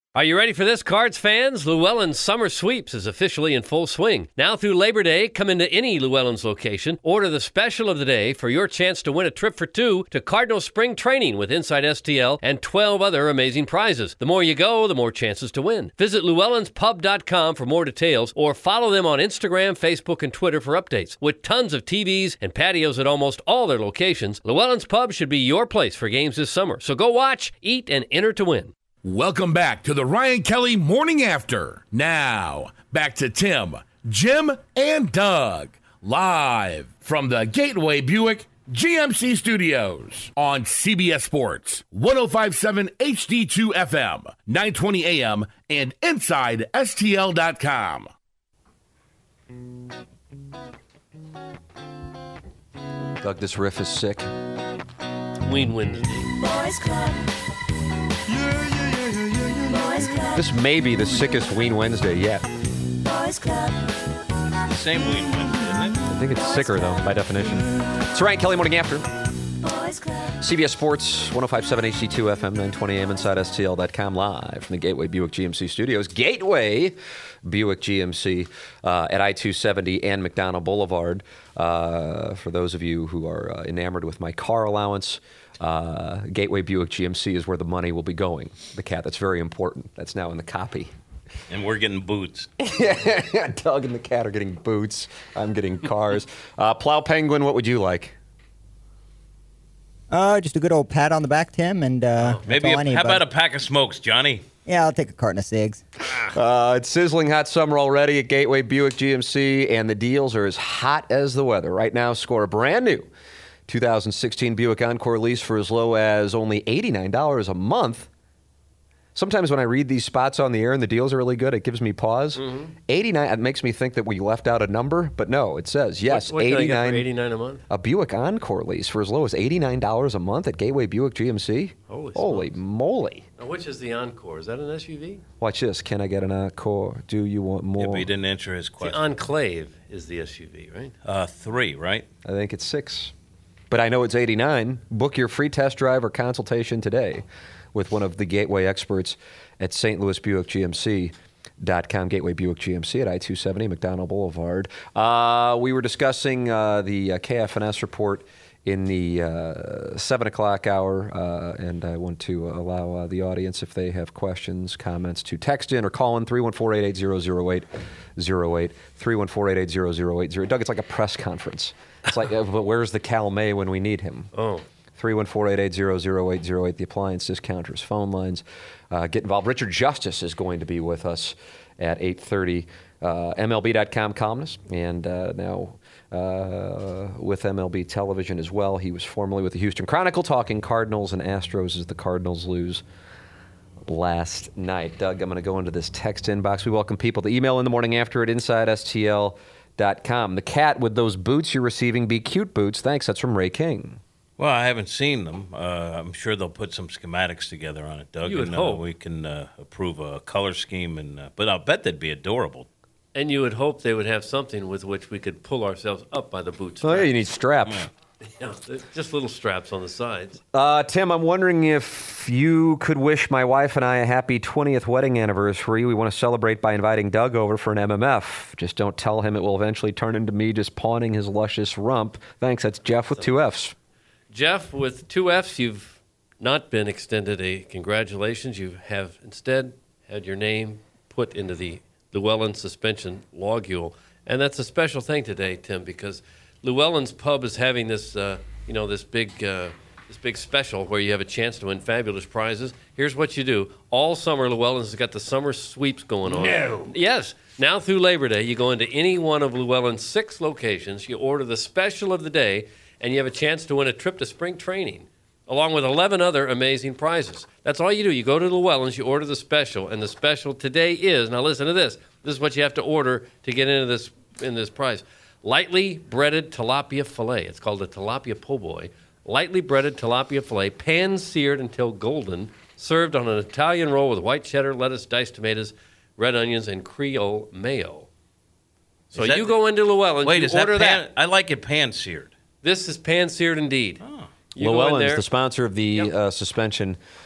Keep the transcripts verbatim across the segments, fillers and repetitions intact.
Are you ready for this, Cards fans? Llewellyn's Summer Sweeps is officially in full swing. Now through Labor Day, come into any Llewellyn's location, order the special of the day for your chance to win a trip for two to Cardinal Spring Training with Inside S T L and twelve other amazing prizes. The more you go, the more chances to win. Visit Llewellyns Pub dot com for more details or follow them on Instagram, Facebook, and Twitter for updates. With tons of T Vs and patios at almost all their locations, Llewellyn's Pub should be your place for games this summer. So go watch, eat, and enter to win. Welcome back to the Ryan Kelly Morning After. Now, back to Tim, Jim, and Doug, live from the Gateway Buick G M C Studios on C B S Sports, one oh five point seven H D two F M, nine twenty A M, and inside S T L dot com. Doug, this riff is sick. Ween Wednesday. Boys Club. Yeah, yeah, yeah, yeah, yeah. Boys Club. This may be the sickest Ween Wednesday yet. Boys Club. The same Ween Wednesday, isn't it? I think it's sicker, though, by definition. It's Ryan Kelly Morning After. Boys Club. C B S Sports, one oh five point seven H D two F M, nine twenty A M, inside S T L dot com, live from the Gateway Buick G M C Studios. Gateway Buick G M C uh, at I two seventy and McDonald Boulevard. Uh, for those of you who are uh, enamored with my car allowance, uh, Gateway Buick G M C is where the money will be going. The cat, that's very important. That's now in the copy. And we're getting boots. Yeah, Doug and the cat are getting boots. I'm getting cars. Uh, Plow Penguin, what would you like? Uh, just a good old pat on the back, Tim, and uh, that's Maybe all a, I need, how bud. about a pack of smokes, Johnny? Yeah, I'll take a carton of cigs. Uh, it's sizzling hot summer already at Gateway Buick G M C, and the deals are as hot as the weather. Right now, score a brand new two thousand sixteen Buick Encore lease for as low as only eighty-nine dollars a month. Sometimes when I read these spots on the air and the deals are really good, it gives me pause. Mm-hmm. eighty-nine, it makes me think that we left out a number, but no, it says, yes, what, what eighty-nine. Can I get for eighty-nine a month? A Buick Encore lease for as low as eighty-nine dollars a month at Gateway Buick G M C. Holy, Holy moly. Now, which is the Encore? Is that an S U V? Watch this. Can I get an Encore? Do you want more? Yeah, but he didn't answer his The question. Enclave is the S U V, right? Uh, three, right? I think it's six. But I know it's eighty-nine. Book your free test drive or consultation today with one of the Gateway experts at Saint Louis Buick G M C dot com, Gateway Buick G M C at I two seventy, McDonald Boulevard. Uh, we were discussing uh, the uh, K F N S report in the uh, seven o'clock hour, uh, and I want to allow uh, the audience, if they have questions, comments, to text in or call in three one four, eight eight zero, zero eight zero eight, three one four, eight eight zero, zero eight zero. Doug, it's like a press conference. It's like, uh, but where's the Cal May when we need him? Oh. three one four, eight eight zero, zero eight zero eight, the appliance discounters, phone lines. Uh, get involved. Richard Justice is going to be with us at eight thirty, uh, M L B dot com columnist, and uh, now uh, with M L B Television as well. He was formerly with the Houston Chronicle, talking Cardinals and Astros as the Cardinals lose last night. Doug, I'm going to go into this text inbox. We welcome people to email in the morning after at inside S T L dot com. The cat, would those boots you're receiving be cute boots? Thanks. That's from Ray King. Well, I haven't seen them. Uh, I'm sure they'll put some schematics together on it, Doug. You would and, hope. Uh, we can uh, approve a color scheme, and uh, but I'll bet they'd be adorable. And you would hope they would have something with which we could pull ourselves up by the boot Oh, yeah, strap. you need straps. Yeah, just little straps on the sides. Uh, Tim, I'm wondering if you could wish my wife and I a happy twentieth wedding anniversary. We want to celebrate by inviting Doug over for an M M F. Just don't tell him it will eventually turn into me just pawning his luscious rump. Thanks. That's Jeff with two Fs. Jeff, with two Fs, you've not been extended a congratulations. You have instead had your name put into the Llewellyn suspension logule. And that's a special thing today, Tim, because Llewellyn's Pub is having this, uh, you know, this big, uh, this big special where you have a chance to win fabulous prizes. Here's what you do: all summer, Llewellyn's has got the summer sweeps going on. No. Yes. Now through Labor Day, you go into any one of Llewellyn's six locations, you order the special of the day, and you have a chance to win a trip to spring training, along with eleven other amazing prizes. That's all you do. You go to Llewellyn's, you order the special, and the special today is, now listen to this, this is what you have to order to get into this in this prize. Lightly breaded tilapia fillet. It's called a tilapia po' boy. Lightly breaded tilapia fillet, pan-seared until golden, served on an Italian roll with white cheddar, lettuce, diced tomatoes, red onions, and Creole mayo. So Is that- you go into Llewellyn's, Wait, you is that order pan? that. I like it pan-seared. This is pan-seared indeed. Oh. You go in Llewellyn's, there. the sponsor of the Yep. uh, suspension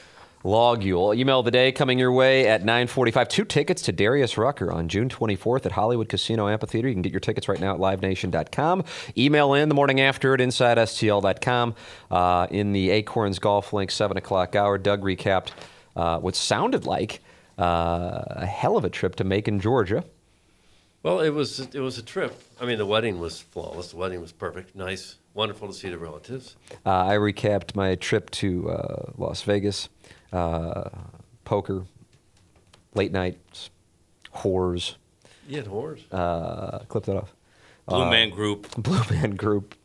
Logule. Email of the day coming your way at nine forty-five. Two tickets to Darius Rucker on June twenty-fourth at Hollywood Casino Amphitheater. You can get your tickets right now at live nation dot com. Email in the morning after at inside S T L dot com. Uh, in the Acorns Golf Link seven o'clock hour, Doug recapped uh, what sounded like uh, a hell of a trip to Macon, Georgia. Well, it was it was a trip. I mean, the wedding was flawless. The wedding was perfect, nice, wonderful to see the relatives. Uh, I recapped my trip to uh, Las Vegas, uh, poker, late nights, whores. You had whores. Uh, clip that off. Blue Uh, Man Group. Blue Man Group.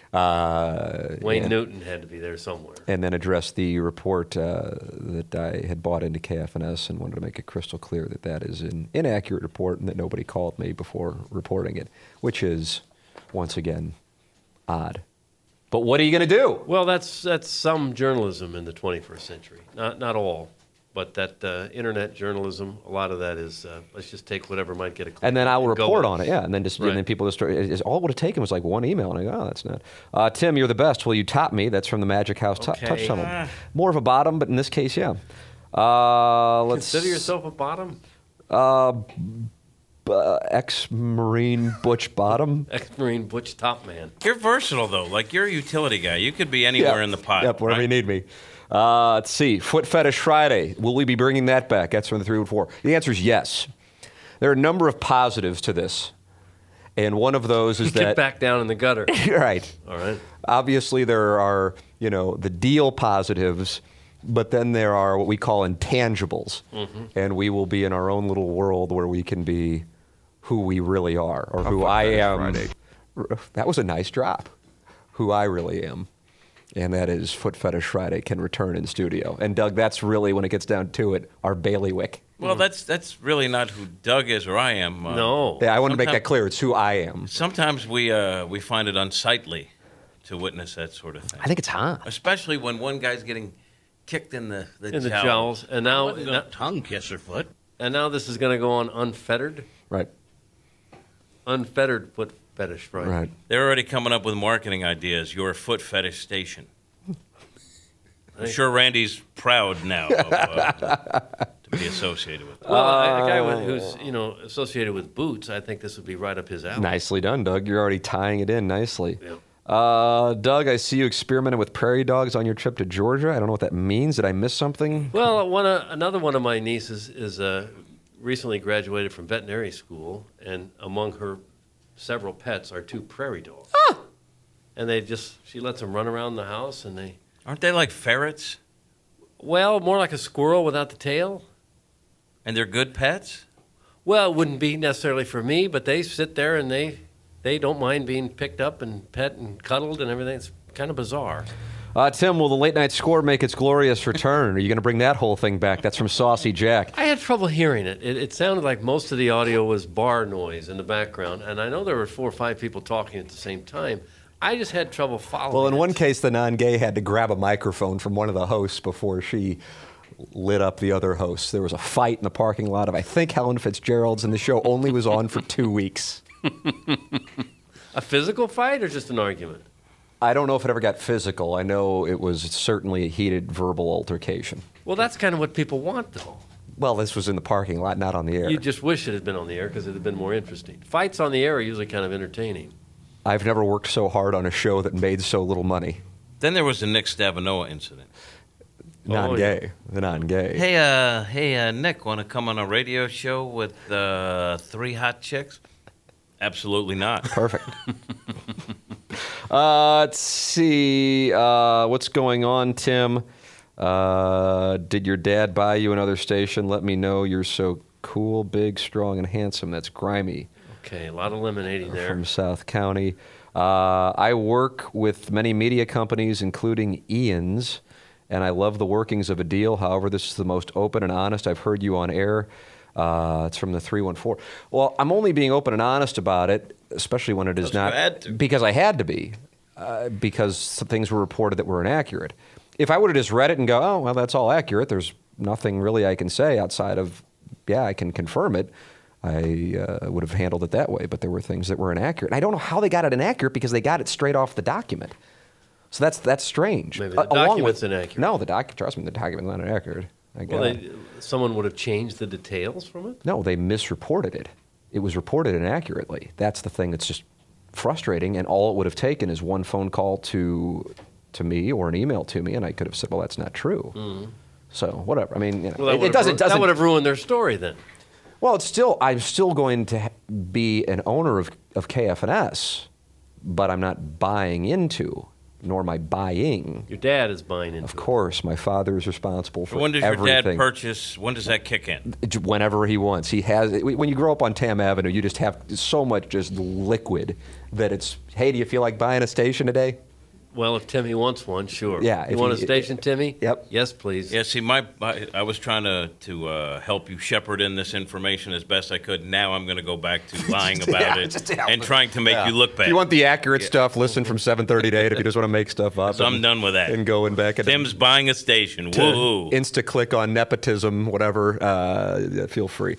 Uh, Wayne and, Newton had to be there somewhere. and then addressed the report uh, that I had bought into K F N S and wanted to make it crystal clear that that is an inaccurate report and that nobody called me before reporting it, which is, once again, odd. But what are you going to do? Well, that's that's some journalism in the twenty-first century. Not not all, but that uh, internet journalism. A lot of that is uh, let's just take whatever might get a click. And then I will go report with on it, yeah. And then just Right. and then people just start. It, it's, all it would have taken was like one email, and I go, oh, that's not. Uh, Tim, you're the best. Will you top me? That's from the Magic House t- Okay. Touch Tunnel. Ah. More of a bottom, but in this case, yeah. Uh, let's Consider yourself a bottom. uh, uh, ex-Marine Butch Bottom. Ex-Marine Butch Top Man. You're versatile, though. Like, you're a utility guy. You could be anywhere Yeah. in the pot. Yep, wherever right? you need me. Uh, let's see. Foot Fetish Friday. Will we be bringing that back? That's from the three one four. The answer is yes. There are a number of positives to this. And one of those is Get that... back down in the gutter. Right. All right. Obviously, there are, you know, the deal positives, but then there are what we call intangibles. Mm-hmm. And we will be in our own little world where we can be who we really are, or who Foot I Fetish am. Friday. That was a nice drop. Who I really am. And that is Foot Fetish Friday can return in studio. And Doug, that's really, when it gets down to it, our bailiwick. Well, that's that's really not who Doug is or I am. Uh, No. Yeah, I want to make that Sometime- clear. It's who I am. Sometimes we uh, we find it unsightly to witness that sort of thing. I think it's hot. Especially when one guy's getting kicked in the, the In the jowls. jowls. And now, Wasn't now a tongue kisser foot. and now this is going to go on unfettered. Right. Unfettered Foot Fetish Friday. Right. They're already coming up with marketing ideas. Your foot fetish station. I'm sure Randy's proud now of, uh, to be associated with. Well, a guy with, who's you know associated with boots, I think this would be right up his alley. Nicely done, Doug. You're already tying it in nicely. Yeah. Uh, Doug, I see you experimented with prairie dogs on your trip to Georgia. I don't know what that means. Did I miss something? Well, one uh, another one of my nieces is uh, recently graduated from veterinary school, and among her several pets are two prairie dogs. And they just she lets them run around the house, and they Aren't they like ferrets? well more like a squirrel without the tail. And they're good pets? Well, it wouldn't be necessarily for me, but they sit there and they they don't mind being picked up and pet and cuddled and everything. It's kind of bizarre. Uh, Tim, will the late night score make its glorious return? Are you going to bring that whole thing back? That's from Saucy Jack. I had trouble hearing it. it. It sounded like most of the audio was bar noise in the background, and I know there were four or five people talking at the same time. I just had trouble following. Well, in it. one case, the non-gay had to grab a microphone from one of the hosts before she lit up the other hosts. There was a fight in the parking lot of, I think, Helen Fitzgerald's, and the show only was on for two weeks. a physical fight or just an argument? I don't know if it ever got physical. I know it was certainly a heated verbal altercation. Well, that's kind of what people want, though. Well, this was in the parking lot, not on the air. You just wish it had been on the air because it had been more interesting. Fights on the air are usually kind of entertaining. I've never worked so hard on a show that made so little money. Then there was the Nick Stavanoa incident. Non-gay. The non-gay. Hey, uh, hey, uh, Nick, want to come on a radio show with uh, three hot chicks? Absolutely not. Perfect. uh, let's see. Uh, what's going on, Tim? Uh, did your dad buy you another station? Let me know. You're so cool, big, strong, and handsome. That's Grimy. Okay, a lot of eliminating there. From South County. Uh, I work with many media companies, including Ian's, and I love the workings of a deal. However, this is the most open and honest I've heard you on air. Uh, it's from the three one four. Well, I'm only being open and honest about it, especially when it is Because you not had to. because I had to be, uh, because some things were reported that were inaccurate. If I would have just read it and go, oh, well, that's all accurate, there's nothing really I can say outside of, yeah, I can confirm it, I uh, would have handled it that way. But there were things that were inaccurate. And I don't know how they got it inaccurate because they got it straight off the document. So that's that's strange. Maybe the Uh, along document's with, inaccurate. No, the doc. Trust me, the document's not inaccurate. I Well, got it. they, someone would have changed the details from it. No, they misreported it. It was reported inaccurately. That's the thing that's just frustrating. And all it would have taken is one phone call to to me or an email to me, and I could have said, "Well, that's not true." Mm. So whatever. I mean, you know, Well, that it, would it doesn't. have, doesn't that would have ruined their story then. Well, it's still. I'm still going to ha- be an owner of of K F N S, but I'm not buying into, nor am I buying. Your dad is buying into Of course, my father is responsible for When does everything. your dad purchase? When does that kick in? Whenever he wants. He has. When you grow up on Tam Avenue, you just have so much just liquid that it's. Hey, do you feel like buying a station today? Well, if Timmy wants one, sure. Yeah, You if want he- a station, Timmy? Yep. Yes, please. Yeah, see, my, my I was trying to to uh, help you shepherd in this information as best I could. Now I'm going to go back to lying about Yeah, it just to help and it. trying to make Yeah. you look bad. If you want the accurate stuff, listen from seven thirty to eight. If you just want to make stuff up, So I'm and- done with that. And going back and Tim's buying a station. Woohoo! Insta click on nepotism, whatever. Uh, feel free.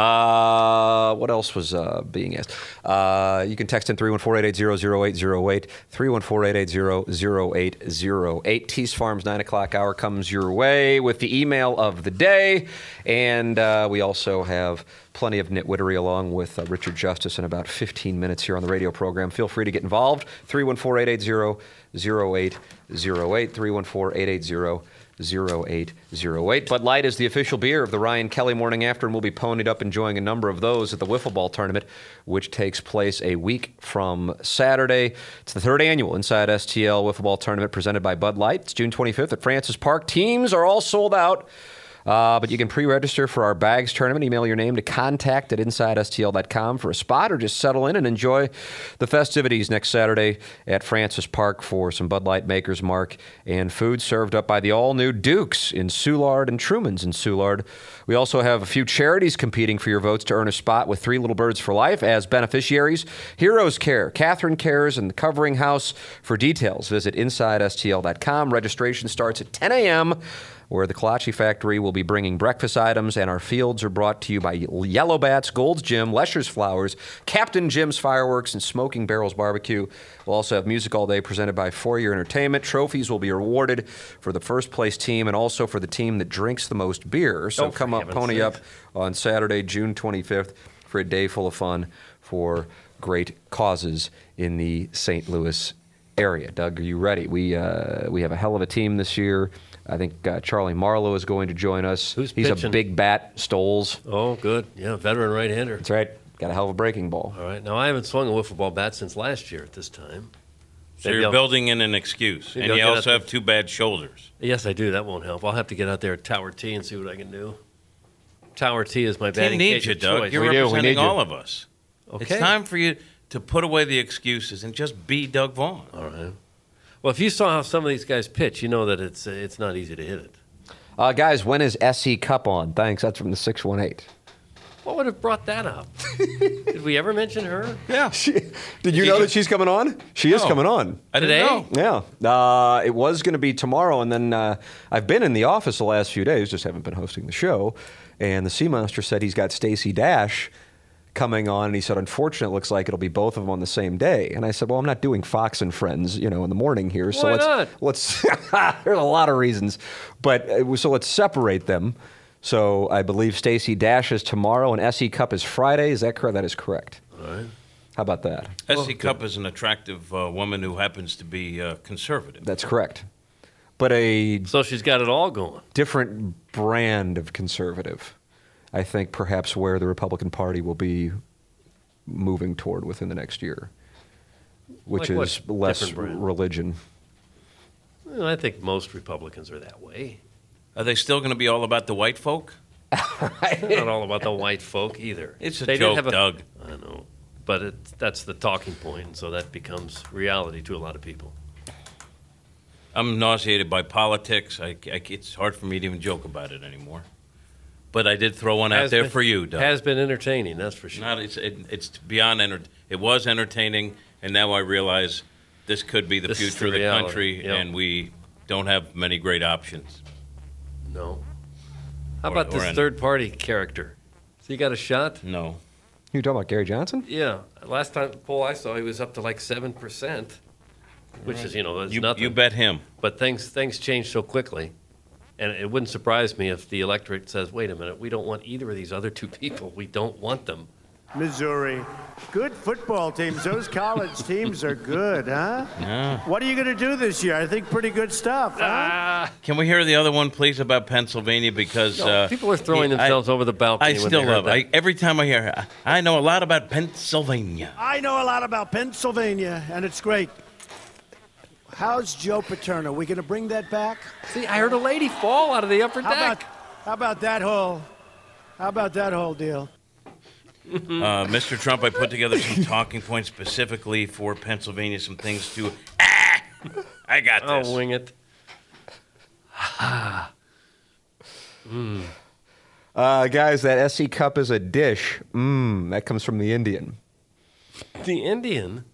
Uh, what else was uh, being asked? Uh, you can text in three one four, eight eight zero, zero eight zero eight, three one four, eight eight zero, zero eight zero eight. Tease Farms nine o'clock hour comes your way with the email of the day. And uh, we also have plenty of nitwittery along with uh, Richard Justice in about fifteen minutes here on the radio program. Feel free to get involved. three one four, eight eight zero, zero eight zero eight, three one four, eight eight zero, zero eight zero eight. Bud Light is the official beer of the Ryan Kelly Morning After, and we'll be ponied up enjoying a number of those at the Wiffle Ball Tournament, which takes place a week from Saturday. It's the third annual Inside S T L Wiffle Ball Tournament presented by Bud Light. It's June twenty-fifth at Francis Park. Teams are all sold out. Uh, but you can pre-register for our bags tournament. Email your name to contact at inside s t l dot com for a spot, or just settle in and enjoy the festivities next Saturday at Francis Park for some Bud Light, Maker's Mark, and food served up by the all-new Dukes in Soulard and Truman's in Soulard. We also have a few charities competing for your votes to earn a spot with Three Little Birds for Life as beneficiaries. Heroes Care, Catherine Cares, and the Covering House. For details, visit inside s t l dot com. Registration starts at ten a.m., where the Kolache Factory will be bringing breakfast items, and our fields are brought to you by Yellow Bats, Gold's Gym, Lesher's Flowers, Captain Jim's Fireworks, and Smoking Barrels Barbecue. We'll also have music all day presented by Four-Year Entertainment. Trophies will be awarded for the first place team and also for the team that drinks the most beer. So Oh, for come up, heaven's pony sake. up on Saturday, June twenty-fifth, for a day full of fun for great causes in the Saint Louis area. Doug, are you ready? We uh, we have a hell of a team this year. I think uh, Charlie Marlowe is going to join us. Who's He's a pitching? big bat, Stoles. Oh, good. Yeah, veteran right-hander. That's right. Got a hell of a breaking ball. All right. Now, I haven't swung a wiffle ball bat since last year at this time. So Maybe you're I'll- building in an excuse, Maybe and I'll you get also out have two bad shoulders. Yes, I do. That won't help. I'll have to get out there at Tower T and see what I can do. Tower T is my Team batting needs cage you, of Doug. choice. You're We do. We representing need you. all of us. Okay. It's time for you to put away the excuses and just be Doug Vaughn. All right. Well, if you saw how some of these guys pitch, you know that it's uh, it's not easy to hit it. Uh, guys, when is S E Cup on? Thanks. That's from the six one eight. What would have brought that up? Did we ever mention her? Yeah. Did you know that she's coming on? She is No. coming on. I didn't Today? know. Yeah. Uh, it was going to be tomorrow, and then uh, I've been in the office the last few days, just haven't been hosting the show. And the Sea Monster said he's got Stacey Dash coming on, and he said, unfortunately, it looks like it'll be both of them on the same day. And I said, well, I'm not doing Fox and Friends, you know, in the morning here. So Why let's not? let's. There's a lot of reasons, but uh, so let's separate them. So I believe Stacey Dash is tomorrow, and S E Cup is Friday. Is that correct? That is correct. All right. How about that? S C Cup is an attractive uh, woman who happens to be uh, conservative. That's correct. But a So she's got it all going. different brand of conservative, I think perhaps where the Republican Party will be moving toward within the next year, which Like what is less different brand? religion. Well, I think most Republicans are that way. Are they still going to be all about the white folk? They're not all about the white folk either. It's a They did joke, have a- Doug. I know, but it, that's the talking point, and so that becomes reality to a lot of people. I'm nauseated by politics. I, I, it's hard for me to even joke about it anymore. But I did throw one out Has there been- for you, Doug. Has been entertaining, that's for sure. Not, it's, it, it's beyond enter- It was entertaining, and now I realize this could be the This is future the of the reality, country, yep. and we don't have many great options. No. How Or- about or this any. third-party character? So you got a shot? No. You talking about Gary Johnson? Yeah. Last time poll I saw, he was up to like seven percent. which is, you know, it's You, nothing. you bet him. But things things change so quickly, and it wouldn't surprise me if the electorate says, "Wait a minute, we don't want either of these other two people. We don't want them." Missouri. Good football teams. Those college teams are good, huh? Yeah. What are you going to do this year? I think pretty good stuff, huh? Ah, Can we hear the other one, please, about Pennsylvania? Because no, uh, people are throwing I- themselves over the balcony. I when still they heard love that. it. I, every time I hear it, I know a lot about Pennsylvania. I know a lot about Pennsylvania, and it's great. How's Joe Paterno? We going to bring that back? See, I heard a lady fall out of the upper How deck. about, how about that whole, how about that whole deal? Uh, Mister Trump, I put together some talking points specifically for Pennsylvania, some things to. Ah! I got this. I'll wing it. Uh, guys, that S C cup is a dish. Mmm, that comes from the Indian. The Indian.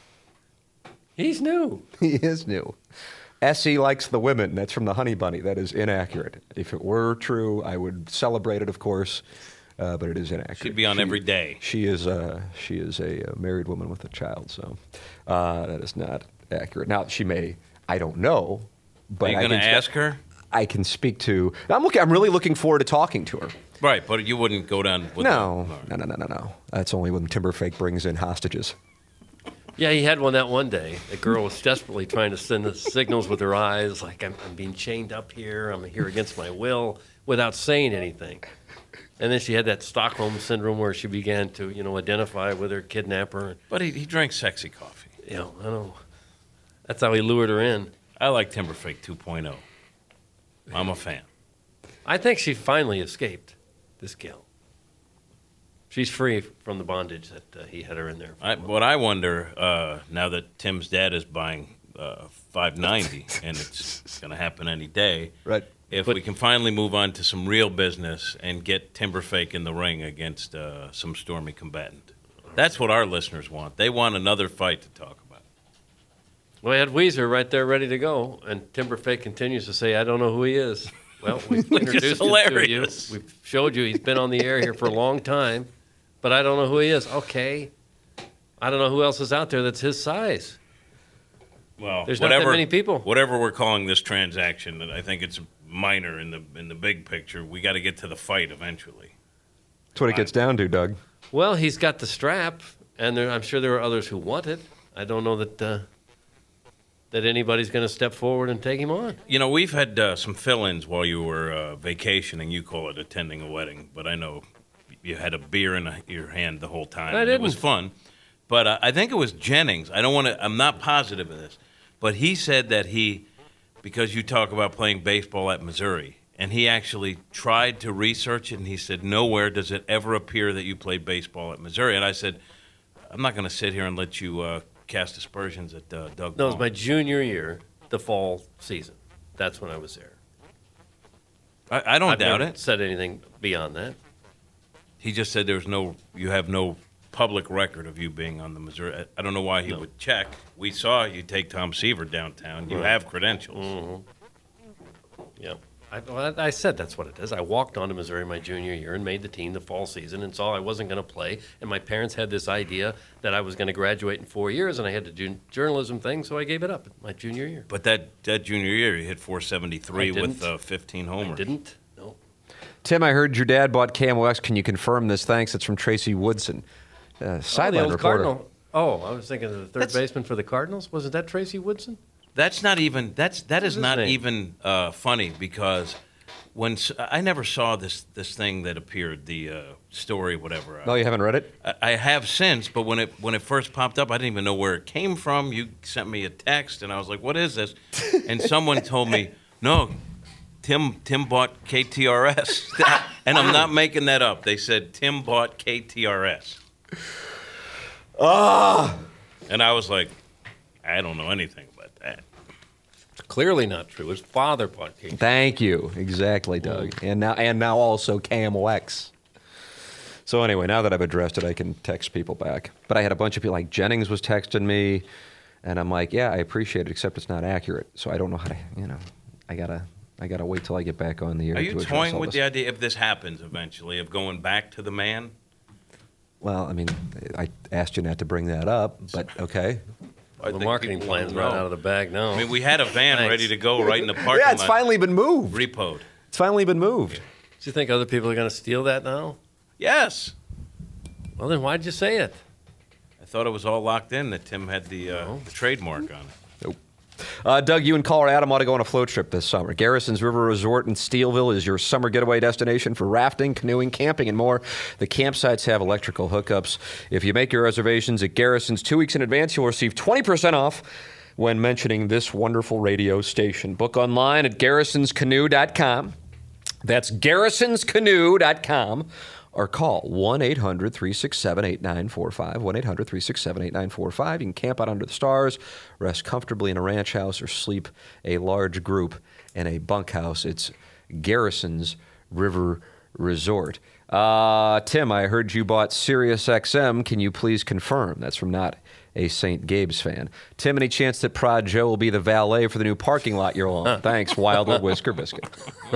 He's new. He is new. Essie likes the women. That's from the Honey Bunny. That is inaccurate. If it were true, I would celebrate it, of course, uh, but it is inaccurate. She'd be on She- every day. She is a she is a, uh married woman with a child, so uh, that is not accurate. Now she may, I don't know, but Are you I going to can- ask her? I can speak to. I'm looking. I'm really looking forward to talking to her. Right, but you wouldn't go down with No, the- no, no, no, no, no. That's only when Timberfake brings in hostages. Yeah, he had one that one day. The girl was desperately trying to send the signals with her eyes, like, I'm, I'm being chained up here, I'm here against my will, without saying anything. And then she had that Stockholm syndrome where she began to, you know, identify with her kidnapper. But he, he drank sexy coffee. You know, I don't know. That's how he lured her in. I like Timberfake two point oh. I'm a fan. I think she finally escaped, this gal. She's free from the bondage that uh, he had her in there. I, what I wonder, uh, now that Tim's dad is buying uh, five ninety, and it's going to happen any day, Right. if But- we can finally move on to some real business and get Timberfake in the ring against uh, some stormy combatant. That's what our listeners want. They want another fight to talk about. Well, I had Weezer right there ready to go, and Timberfake continues to say, I don't know who he is. Well, we've introduced him to you. hilarious. We've showed you he's been on the air here for a long time, but I don't know who he is. Okay. I don't know who else is out there that's his size. Well, There's not that whatever, many people. Whatever we're calling this transaction, I think it's minor in the in the big picture. We got to get to the fight eventually. That's what it gets down to, Doug. Well, he's got the strap, and there, I'm sure there are others who want it. I don't know that uh, that anybody's going to step forward and take him on. You know, we've had uh, some fill-ins while you were uh, vacationing. You call it attending a wedding, but I know you had a beer in a, your hand the whole time. I and It was didn't. fun. But uh, I think it was Jennings. I don't want to. I'm not positive of this, but he said that he, because you talk about playing baseball at Missouri, and he actually tried to research it, and he said nowhere does it ever appear that you played baseball at Missouri. And I said, I'm not going to sit here and let you uh, cast aspersions at uh, Doug. No, it was Ball. my junior year, the fall season. That's when I was there. I, I don't I've doubt never it. said anything beyond that. He just said there's no, you have no public record of you being on the Missouri. I, I don't know why he No. would check. We saw you take Tom Seaver downtown. You Right. have credentials. Yeah. I, well, I I said that's what it is. I walked on to Missouri my junior year and made the team the fall season and saw I wasn't going to play. And my parents had this idea that I was going to graduate in four years and I had to do journalism thing, so I gave it up my junior year. But that, that junior year, you hit four seventy-three I with didn't. uh, fifteen I homers. didn't. No. Tim, I heard your dad bought K M O X. Can you confirm this? Thanks. It's from Tracy Woodson, uh, Oh, the sideline old reporter. Cardinal. Oh, I was thinking of the third That's- baseman for the Cardinals. Wasn't that Tracy Woodson? That's not even. That's that is his not name? even uh, funny because when s- I never saw this this thing that appeared, the uh, story, whatever. No, you haven't read it? I, I have since, but when it when it first popped up, I didn't even know where it came from. You sent me a text, and I was like, "What is this?" And someone told me, "No, Tim Tim bought K T R S," and I'm not making that up. They said Tim bought K T R S. Ah, and I was like, I don't know anything about that. Clearly not true. His father bought King. Thank you. Exactly, Doug. And now and now also K M O X. So anyway, now that I've addressed it, I can text people back. But I had a bunch of people, like Jennings was texting me, and I'm like, yeah, I appreciate it, except it's not accurate. So I don't know how to, you know, I gotta, I gotta wait till I get back on the air. Are to you address toying all with this. the idea, if this happens eventually, of going back to the man? Well, I mean, I asked you not to bring that up, but okay. I the think marketing people wanna plan's right know. out of the bag now. I mean, we had a van Thanks. ready to go right in the parking Yeah, it's lot. finally been moved. Repoed. It's finally been moved. Do you think other people are going to steal that now? Yes. Well, then why'd you say it? I thought it was all locked in that Tim had the, uh, the trademark on it. Nope. Uh, Doug, you and caller Adam ought to go on a float trip this summer. Garrison's River Resort in Steelville is your summer getaway destination for rafting, canoeing, camping, and more. The campsites have electrical hookups. If you make your reservations at Garrison's two weeks in advance, you'll receive twenty percent off when mentioning this wonderful radio station. Book online at garrisons canoe dot com. That's garrisons canoe dot com. Or call one eight hundred, three six seven, eight nine four five, one eight hundred, three six seven, eight nine four five. You can camp out under the stars, rest comfortably in a ranch house, or sleep a large group in a bunkhouse. It's Garrison's River Resort. Uh, Tim, I heard you bought Sirius X M. Can you please confirm? That's from not a Saint Gabe's fan. Tim, any chance that Prod Joe will be the valet for the new parking lot you're on? Thanks, Wildwood Whisker Biscuit.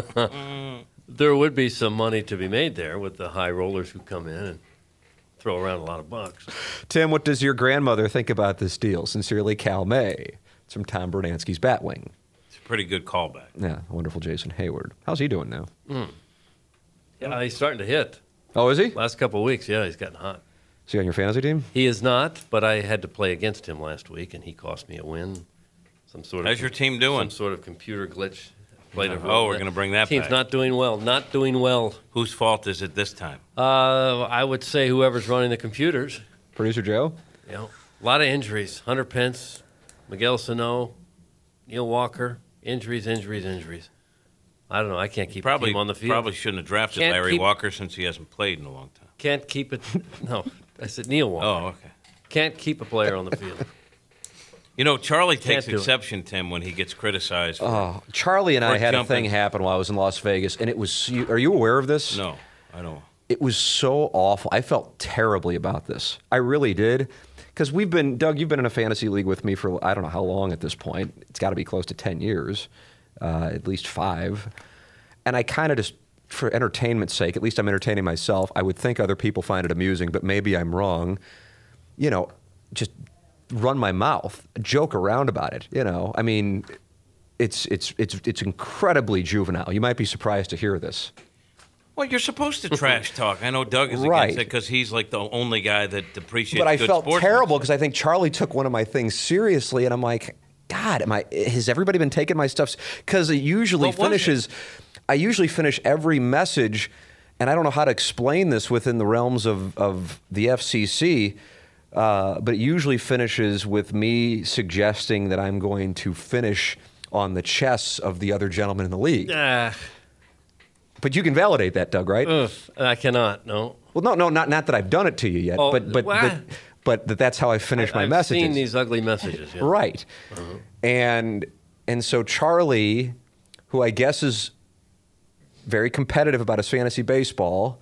There would be some money to be made there with the high rollers who come in and throw around a lot of bucks. Tim, what does your grandmother think about this deal? Sincerely, Cal May. It's from Tom Bernansky's Batwing. It's a pretty good callback. Yeah, wonderful Jason Hayward. How's he doing now? Mm. Yeah, he's starting to hit. Oh, is he? Last couple of weeks, yeah, he's gotten hot. Is he on your fantasy team? He is not, but I had to play against him last week, and he cost me a win. Some sort of How's your team doing? Some sort of computer glitch. Played a Oh, role. we're gonna bring that Team's back. not doing well. Not doing well. Whose fault is it this time? Uh, I would say whoever's running the computers. Producer Joe? You know, a lot of injuries. Hunter Pence, Miguel Sano, Neil Walker. Injuries, injuries, injuries. I don't know. I can't keep Probably the team on the field. Probably shouldn't have drafted Can't Larry keep- Walker since he hasn't played in a long time. Can't keep it. No, I said Neil Walker. Oh, okay. Can't keep a player on the field. You know, Charlie Can't takes do it. exception, Tim, when he gets criticized. For, Oh, Charlie and for I had a jumping. thing happen while I was in Las Vegas, and it was. You, are you aware of this? No, I don't. It was so awful. I felt terribly about this. I really did. Because we've been, Doug, you've been in a fantasy league with me for I don't know how long at this point. It's got to be close to ten years, uh, at least five. And I kind of just, for entertainment's sake, at least I'm entertaining myself. I would think other people find it amusing, but maybe I'm wrong. You know, just run my mouth, joke around about it. You know, I mean, it's it's it's it's incredibly juvenile. You might be surprised to hear this. Well, you're supposed to trash talk. I know Doug is Right. against it because he's like the only guy that appreciates But I good felt sportsmanship. terrible because I think Charlie took one of my things seriously, and I'm like, God, am I? Has everybody been taking my stuff? Because it usually What was finishes. I usually finish every message, and I don't know how to explain this within the realms of of the F C C. Uh, but it usually finishes with me suggesting that I'm going to finish on the chests of the other gentlemen in the league. Ah, But you can validate that, Doug, right? ugh, I cannot. No. Well, no, no, not not that I've done it to you yet, Oh, but but what? but, but that that's how I finish my I've messages. seen these ugly messages. Yeah. Right. And and so Charlie, who I guess is very competitive about his fantasy baseball,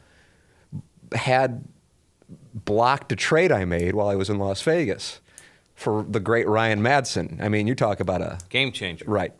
had blocked a trade I made while I was in Las Vegas for the great Ryan Madsen. I mean, you talk about a Game changer. right.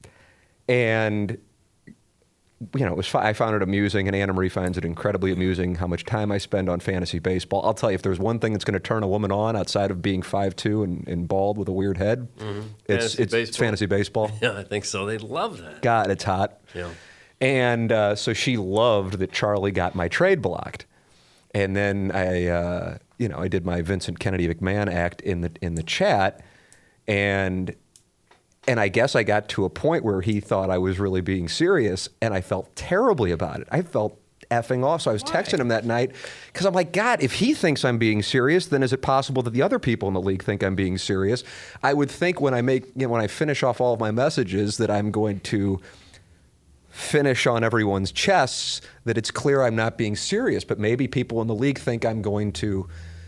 And you know, it was fi- I found it amusing, and Anna Marie finds it incredibly amusing how much time I spend on fantasy baseball. I'll tell you, if there's one thing that's going to turn a woman on outside of being five two and, and bald with a weird head, it's, Fantasy it's, it's baseball. fantasy baseball. Yeah, I think so. They love that. God, it's hot. Yeah. And uh, so she loved that Charlie got my trade blocked. And then I, uh, you know, I did my Vincent Kennedy McMahon act in the in the chat, and and I guess I got to a point where he thought I was really being serious, and I felt terribly about it. I felt effing off. So I was texting him that night because I'm like, God, if he thinks I'm being serious, then is it possible that the other people in the league think I'm being serious? I would think when I make, you know, when I finish off all of my messages that I'm going to finish on everyone's chests, that it's clear I'm not being serious. But maybe people in the league think I'm going to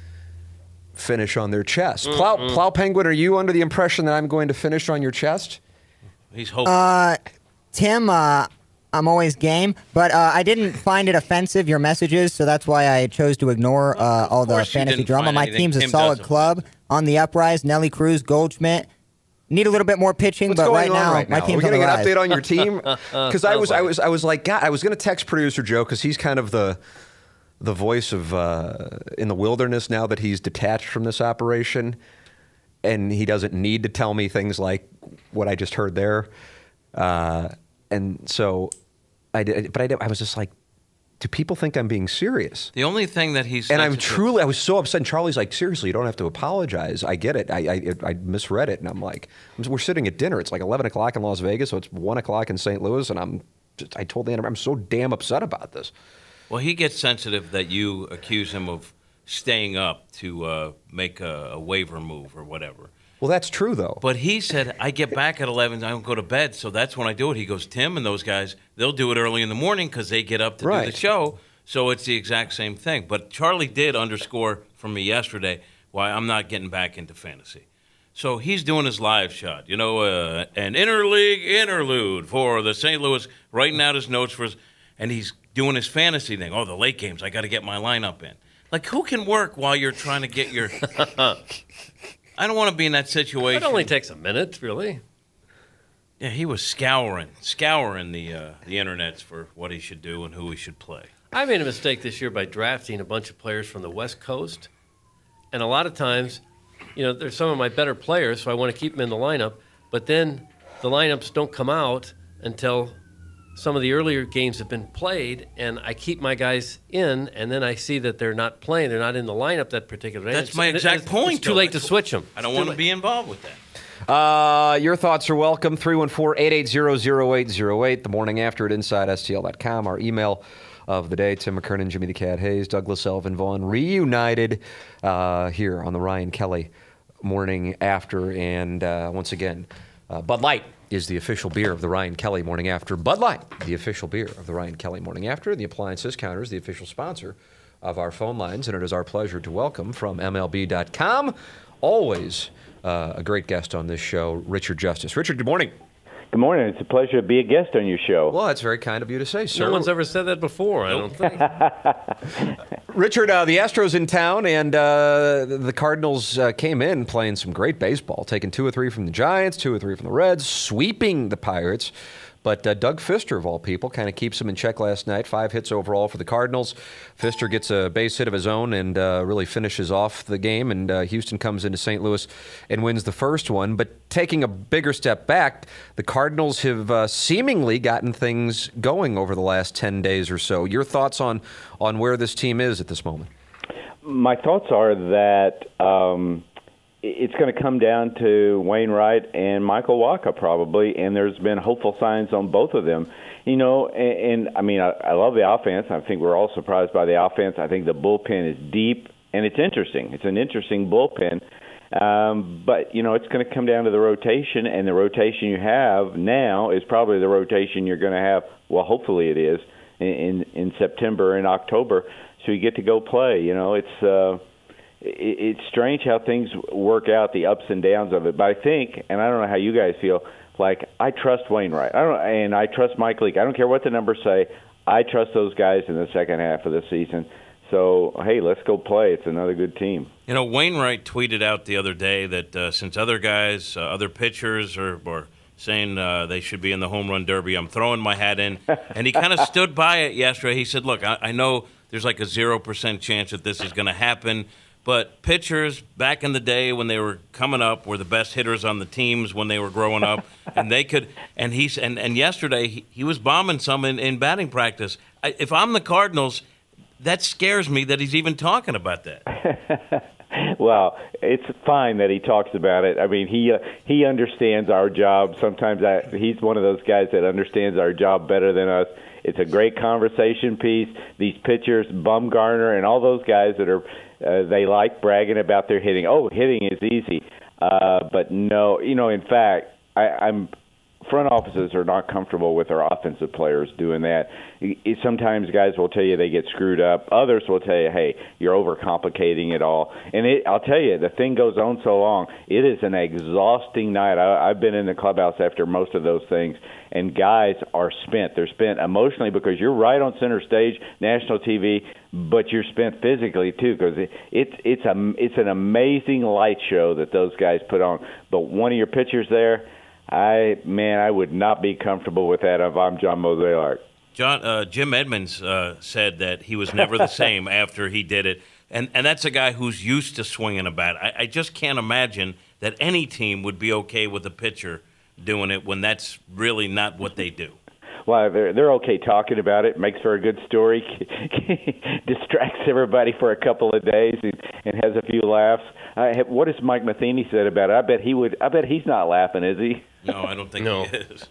finish on their chest. Plow, Plow Penguin, are you under the impression that I'm going to finish on your chest? He's hoping. Uh, Tim, uh, I'm always game, but uh, I didn't find it offensive, your messages, so that's why I chose to ignore uh, all the course you fantasy didn't drama. find My anything team's a Tim solid does club. On the uprise, Nelly Cruz, Goldschmidt. Need a little bit more pitching, What's but going right on now, right my now? team's Are we on the getting an rise. update on your team? Because I was, I was, I was like, God, I was going to text producer Joe because he's kind of the the voice of uh, in the wilderness now that he's detached from this operation. and he doesn't need to tell me things like what I just heard there. Uh, and so I did, but I, did, I was just like, do people think I'm being serious? The only thing that he's and I'm sensitive- truly, I was so upset. And Charlie's like, seriously, you don't have to apologize. I get it. I, I, I misread it. And I'm like, we're sitting at dinner. It's like eleven o'clock in Las Vegas, so it's one o'clock in Saint Louis. And I'm just, I told the editor, I'm so damn upset about this. Well, he gets sensitive that you accuse him of staying up to uh, make a, a waiver move or whatever. Well, that's true, though. But he said, I get back at eleven, I don't go to bed, so that's when I do it. He goes, Tim and those guys, they'll do it early in the morning because they get up to Right. do the show, so it's the exact same thing. But Charlie did underscore from me yesterday why I'm not getting back into fantasy. So he's doing his live shot, you know, uh, an interleague interlude for the Saint Louis, writing out his notes for his, and he's doing his fantasy thing. Oh, the late games, I got to get my lineup in. Like, who can work while you're trying to get your... I don't want to be in that situation. It only takes a minute, really. Yeah, he was scouring, scouring the uh, the internets for what he should do and who he should play. I made a mistake this year by drafting a bunch of players from the West Coast. And a lot of times, you know, they're some of my better players, so I want to keep them in the lineup. But then the lineups don't come out until some of the earlier games have been played, and I keep my guys in, and then I see that they're not playing. They're not in the lineup that particular day. That's It's- my it- exact it's, point. It's too Joe. late to switch them. I don't want to be involved with that. Uh, your thoughts are welcome. three one four, eight eight zero, zero eight zero eight. The morning after at inside S T L dot com. Our email of the day. Tim McKernan, Jimmy the Cat Hayes, Douglas Elvin Vaughn reunited uh, here on the Ryan Kelly morning after. And uh, once again, uh, Bud Light is the official beer of the Ryan Kelly morning after. Bud Light, the official beer of the Ryan Kelly morning after. The Appliance Discounter is the official sponsor of our phone lines. And it is our pleasure to welcome from M L B dot com, always uh, a great guest on this show, Richard Justice. Richard, good morning. Good morning. It's a pleasure to be a guest on your show. Well, that's very kind of you to say, sir. No one's ever said that before, I don't think. Richard, uh, the Astros in town, and uh, the Cardinals uh, came in playing some great baseball, taking two or three from the Giants, two or three from the Reds, sweeping the Pirates. But uh, Doug Fister, of all people, kind of keeps them in check last night. Five hits overall for the Cardinals. Fister gets a base hit of his own and uh, really finishes off the game. And uh, Houston comes into Saint Louis and wins the first one. But taking a bigger step back, the Cardinals have uh, seemingly gotten things going over the last ten days or so. Your thoughts on, on where this team is at this moment? My thoughts are that um, it's going to come down to Wainwright and Michael Wacha probably, and there's been hopeful signs on both of them. You know, and, and I mean, I, I love the offense. I think we're all surprised by the offense. I think the bullpen is deep, and it's interesting. It's an interesting bullpen. Um, but, you know, it's going to come down to the rotation, and the rotation you have now is probably the rotation you're going to have, well, hopefully it is, in, in, in September and October, so you get to go play. You know, it's uh, it, it's strange how things work out, the ups and downs of it. But I think, and I don't know how you guys feel, like I trust Wainwright, I don't, and I trust Mike Leake. I don't care what the numbers say. I trust those guys in the second half of the season. So, hey, let's go play. It's another good team. You know, Wainwright tweeted out the other day that uh, since other guys, uh, other pitchers are, are saying uh, they should be in the home run derby, I'm throwing my hat in. And he kind of stood by it yesterday. He said, look, I, I know there's like a zero percent chance that this is going to happen, but pitchers back in the day when they were coming up were the best hitters on the teams when they were growing up, and they could. And he's and, and yesterday he, he was bombing some in, in batting practice. I, if I'm the Cardinals, that scares me that he's even talking about that. Well, it's fine that he talks about it. I mean, he uh, he understands our job. Sometimes I, he's one of those guys that understands our job better than us. It's a great conversation piece. These pitchers, Bumgarner and all those guys that are, uh, they like bragging about their hitting. Oh, hitting is easy. Uh, but no, you know, in fact, I, I'm front offices are not comfortable with their offensive players doing that. It, sometimes guys will tell you they get screwed up. Others will tell you, hey, you're overcomplicating it all. And it, I'll tell you, the thing goes on so long. It is an exhausting night. I, I've been in the clubhouse after most of those things, and guys are spent. They're spent emotionally because you're right on center stage, national T V, but you're spent physically too because it, it's it's a it's an amazing light show that those guys put on. But one of your pitchers there, I man, I would not be comfortable with that if I'm John Mozeliak. John uh, Jim Edmonds uh, said that he was never the same after he did it, and and that's a guy who's used to swinging a bat. I, I just can't imagine that any team would be okay with a pitcher doing it when that's really not what they do. Well, they're they're okay talking about it. Makes for a good story. Distracts everybody for a couple of days and, and has a few laughs. I have, what has Mike Matheny said about it? I bet he would. I bet he's not laughing, is he? No, I don't think No. he is.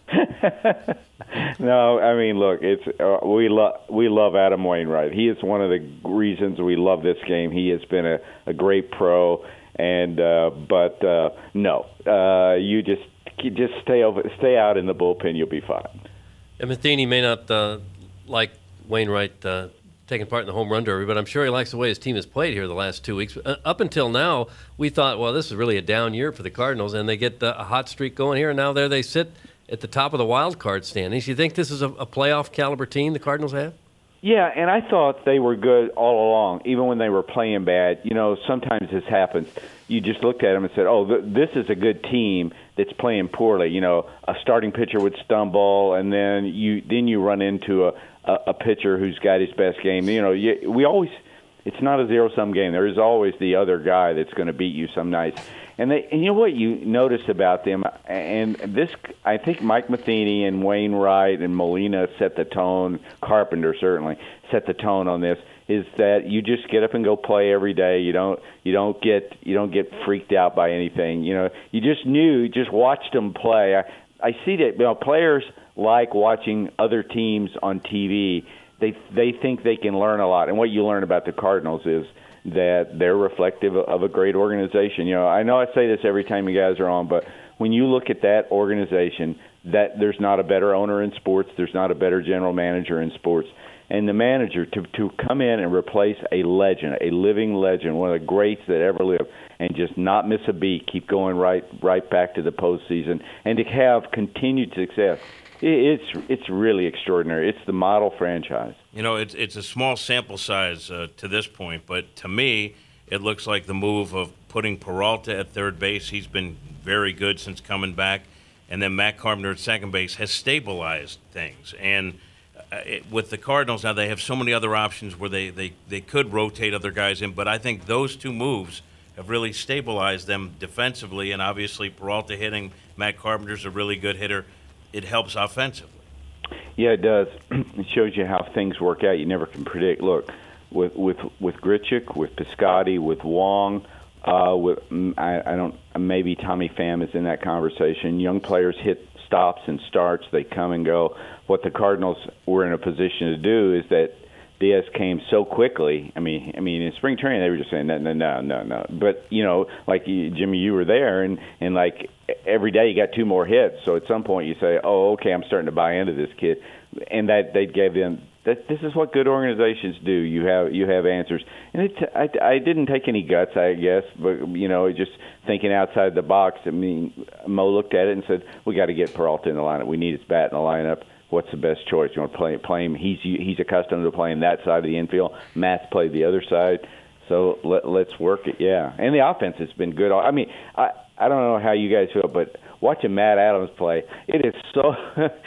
No, I mean, look, it's uh, we love we love Adam Wainwright. He is one of the reasons we love this game. He has been a, a great pro, and uh, but uh, no, uh, you just you just stay over, stay out in the bullpen. You'll be fine. And Matheny may not uh, like Wainwright uh, taking part in the home run derby, but I'm sure he likes the way his team has played here the last two weeks. Uh, up until now, we thought, well, this is really a down year for the Cardinals, and they get uh, a hot streak going here, and now there they sit at the top of the wild card standings. You think this is a, a playoff caliber team the Cardinals have? Yeah, and I thought they were good all along, even when they were playing bad. You know, sometimes this happens. You just looked at them and said, oh, th- this is a good team that's playing poorly. You know, a starting pitcher would stumble, and then you then you run into a, a, a pitcher who's got his best game. You know, you, we always – it's not a zero-sum game. There is always the other guy that's going to beat you some nights. And, they, and you know what you notice about them, and this, I think Mike Matheny and Wainwright and Molina set the tone, Carpenter certainly set the tone on this, is that you just get up and go play every day. You don't you don't get you don't get freaked out by anything. You know, you just knew, you just watched them play. I, I see that, you know, players like watching other teams on T V. They they think they can learn a lot, and what you learn about the Cardinals is that they're reflective of a great organization. You know, I know I say this every time you guys are on, but when you look at that organization, that there's not a better owner in sports, there's not a better general manager in sports. And the manager to to come in and replace a legend, a living legend, one of the greats that ever lived, and just not miss a beat, keep going right right back to the postseason, and to have continued success, it's it's really extraordinary. It's the model franchise. You know, it's it's a small sample size uh, to this point, but to me, it looks like the move of putting Peralta at third base. He's been very good since coming back, and then Matt Carpenter at second base has stabilized things. And uh, it, with the Cardinals now, they have so many other options where they, they, they could rotate other guys in, but I think those two moves have really stabilized them defensively, and obviously Peralta hitting, Matt Carpenter's a really good hitter. It helps offensively. Yeah, it does. It shows you how things work out. You never can predict. Look, with with with Grichuk, with Piscotty, with Wong, uh, with I, I don't maybe Tommy Pham is in that conversation. Young players hit stops and starts; they come and go. What the Cardinals were in a position to do is that Diaz came so quickly. I mean, I mean, in spring training they were just saying no, no, no, no, no. But you know, like you, Jimmy, you were there, and and like every day you got two more hits. So at some point you say, oh, okay, I'm starting to buy into this kid, and that they gave them. That this is what good organizations do. You have you have answers, and it. I, I didn't take any guts, I guess, but you know, just thinking outside the box. I mean, Mo looked at it and said, we got to get Peralta in the lineup. We need his bat in the lineup. What's the best choice? You want to play, play him? He's he's accustomed to playing that side of the infield. Matt's played the other side, so let, let's work it. Yeah, and the offense has been good. I mean, I I don't know how you guys feel, but watching Matt Adams play, it is so.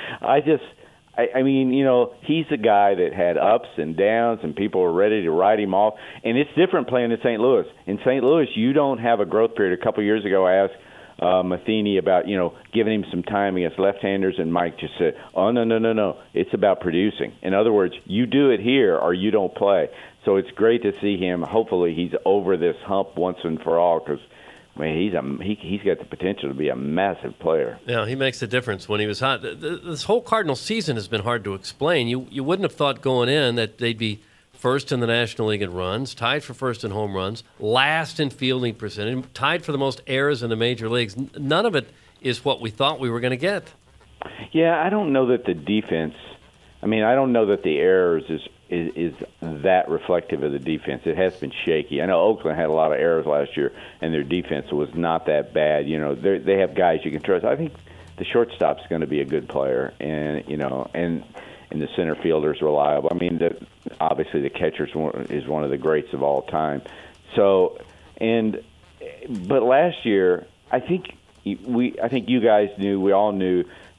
I just, I, I mean, you know, he's a guy that had ups and downs, and people were ready to write him off. And it's different playing in Saint Louis. In Saint Louis, you don't have a growth period. A couple years ago, I asked Uh, Matheny about, you know, giving him some time against left-handers, and Mike just said, oh, no, no, no, no. It's about producing. In other words, you do it here or you don't play. So it's great to see him. Hopefully he's over this hump once and for all because, I mean, he's, a, he, he's got the potential to be a massive player. Yeah, he makes a difference when he was hot. This whole Cardinal season has been hard to explain. You, you wouldn't have thought going in that they'd be first in the National League in runs, tied for first in home runs, last in fielding percentage, tied for the most errors in the major leagues. None of it is what we thought we were going to get. Yeah, I don't know that the defense – I mean, I don't know that the errors is, is is that reflective of the defense. It has been shaky. I know Oakland had a lot of errors last year, and their defense was not that bad. You know, they have guys you can trust. I think the shortstop's going to be a good player, and, you know, and – and the center fielder's reliable. I mean, the, obviously the catcher is one of the greats of all time. So, and but last year, I think we, I think you guys knew, we all knew,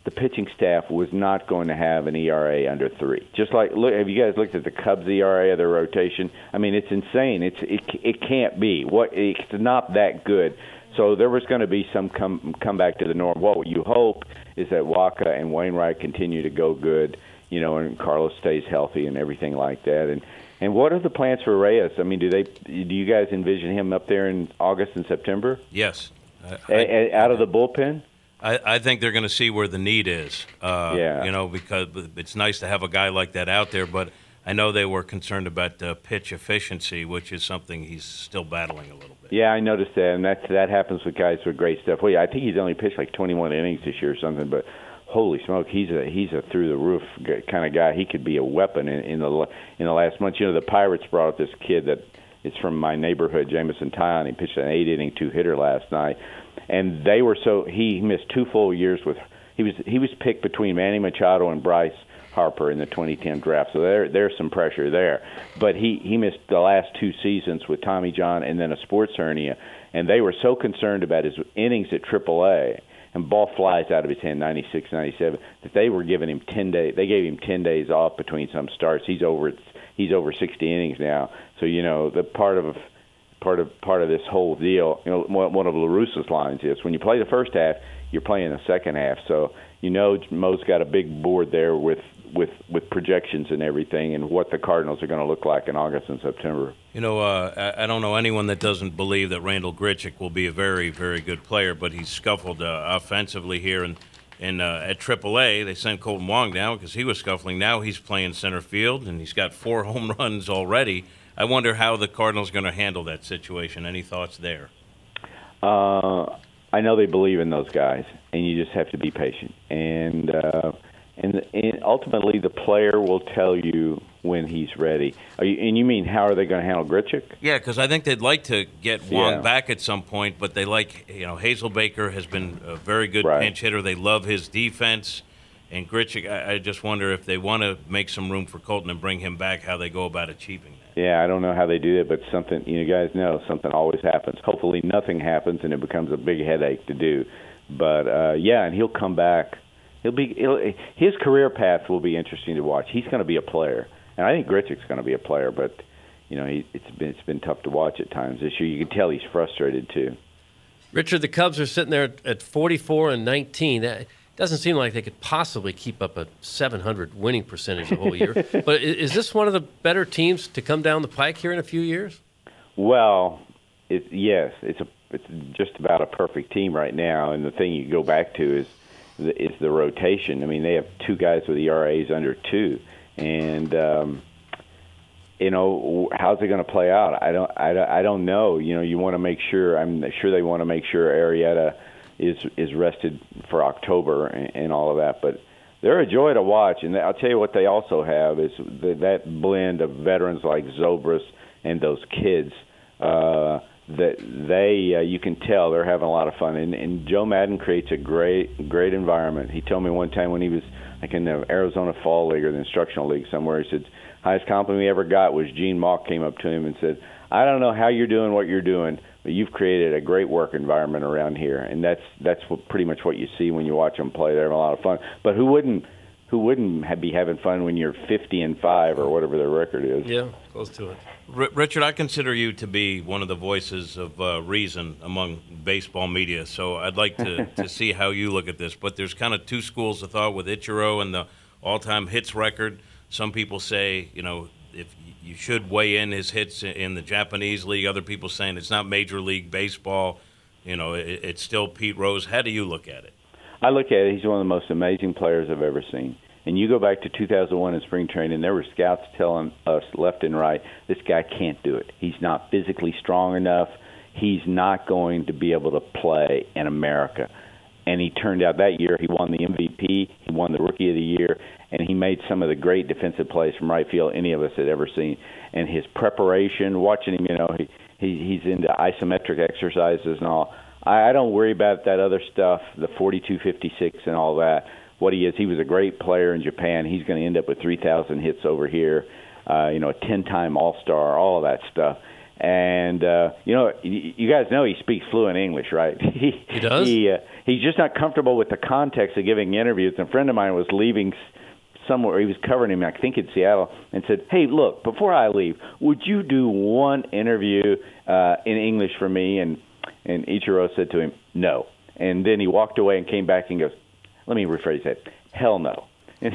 the pitching staff was not going to have an E R A under three. Just like, look, have you guys looked at the Cubs E R A of their rotation? I mean, it's insane. It's it it can't be. What it's not that good. So there was going to be some come come back to the norm. What you hope is that Waka and Wainwright continue to go good, you know, and Carlos stays healthy and everything like that. And and what are the plans for Reyes? I mean, do they do you guys envision him up there in August and September? Yes. I, a, a, out of the bullpen? I, I think they're going to see where the need is. Uh, yeah. You know, because it's nice to have a guy like that out there, but I know they were concerned about uh, pitch efficiency, which is something he's still battling a little bit. Yeah, I noticed that, and that that happens with guys with great stuff. Well, yeah, I think he's only pitched like twenty-one innings this year or something, but holy smoke, he's a he's a through the roof kind of guy. He could be a weapon in, in the in the last month. You know, the Pirates brought up this kid that is from my neighborhood, Jameson Tyon. He pitched an eight inning two hitter last night, and they were so he missed two full years with he was he was picked between Manny Machado and Bryce Harper in the twenty ten draft, so there there's some pressure there. But he, he missed the last two seasons with Tommy John and then a sports hernia, and they were so concerned about his innings at triple A and ball flies out of his hand ninety-six, ninety-seven that they were giving him ten days. They gave him ten days off between some starts. He's over he's over sixty innings now. So you know the part of part of part of this whole deal. You know one of LaRusso's lines is when you play the first half, you're playing the second half. So you know Mo's got a big board there with. with with projections and everything and what the Cardinals are going to look like in August and September. You know, uh, I, I don't know anyone that doesn't believe that Randall Grichuk will be a very, very good player, but he's scuffled uh, offensively here. And, and uh, at triple A, they sent Colton Wong down because he was scuffling. Now he's playing center field, and he's got four home runs already. I wonder how the Cardinals are going to handle that situation. Any thoughts there? Uh, I know they believe in those guys, and you just have to be patient. And uh, And, and ultimately, the player will tell you when he's ready. Are you, and you mean how are they going to handle Grichuk? Yeah, because I think they'd like to get Wong Yeah. back at some point, but they like, you know, Hazel Baker has been a very good Right. pinch hitter. They love his defense. And Grichuk, I, I just wonder if they want to make some room for Colton and bring him back, how they go about achieving that. Yeah, I don't know how they do that, but something, you guys know, something always happens. Hopefully nothing happens and it becomes a big headache to do. But, uh, yeah, and he'll come back. He'll be he'll, his career path will be interesting to watch. He's going to be a player, and I think Grichuk's going to be a player. But you know, he, it's been it's been tough to watch at times this year. You can tell he's frustrated too. Richard, the Cubs are sitting there at forty-four and nineteen. That doesn't seem like they could possibly keep up a seven hundred winning percentage the whole year. But is this one of the better teams to come down the pike here in a few years? Well, it, yes, it's a it's just about a perfect team right now. And the thing you go back to is. is the rotation. I mean, they have two guys with E R As under two, and um, you know how's it going to play out? I don't, I don't, I don't know. You know, you want to make sure. I'm sure they want to make sure Arrieta is is rested for October and, and all of that. But they're a joy to watch, and I'll tell you what they also have is the, that blend of veterans like Zobrist and those kids. Uh, that they uh, you can tell they're having a lot of fun, and, and Joe Madden creates a great great environment. He told me one time when he was like in the Arizona Fall League or the Instructional League somewhere, he said highest compliment he ever got was Gene Mauch came up to him and said, I don't know how you're doing what you're doing, but you've created a great work environment around here. And that's that's what, pretty much what you see when you watch them play. They're having a lot of fun. But who wouldn't who wouldn't have, be having fun when you're fifty and five or whatever their record is? Yeah, close to it. R- Richard, I consider you to be one of the voices of uh, reason among baseball media, so I'd like to, to see how you look at this. But there's kind of two schools of thought with Ichiro and the all-time hits record. Some people say, you know, if you should weigh in his hits in the Japanese league. Other people saying it's not Major League Baseball. You know, it, it's still Pete Rose. How do you look at it? I look at it, he's one of the most amazing players I've ever seen. And you go back to two thousand one in spring training, there were scouts telling us left and right, this guy can't do it. He's not physically strong enough. He's not going to be able to play in America. And he turned out that year, he won the M V P, he won the Rookie of the Year, and he made some of the great defensive plays from right field any of us had ever seen. And his preparation, watching him, you know, he, he he's into isometric exercises and all. I, I don't worry about that other stuff, the forty-two fifty-six and all that. What he is, he was a great player in Japan. He's going to end up with three thousand hits over here, uh, you know, a ten-time All-Star, all of that stuff. And, uh, you know, you, you guys know he speaks fluent English, right? He does? he, uh, he's just not comfortable with the context of giving interviews. And a friend of mine was leaving somewhere. He was covering him, I think in Seattle, and said, hey, look, before I leave, would you do one interview uh, in English for me? And, and Ichiro said to him, no. And then he walked away and came back and goes, let me rephrase that, hell no. and,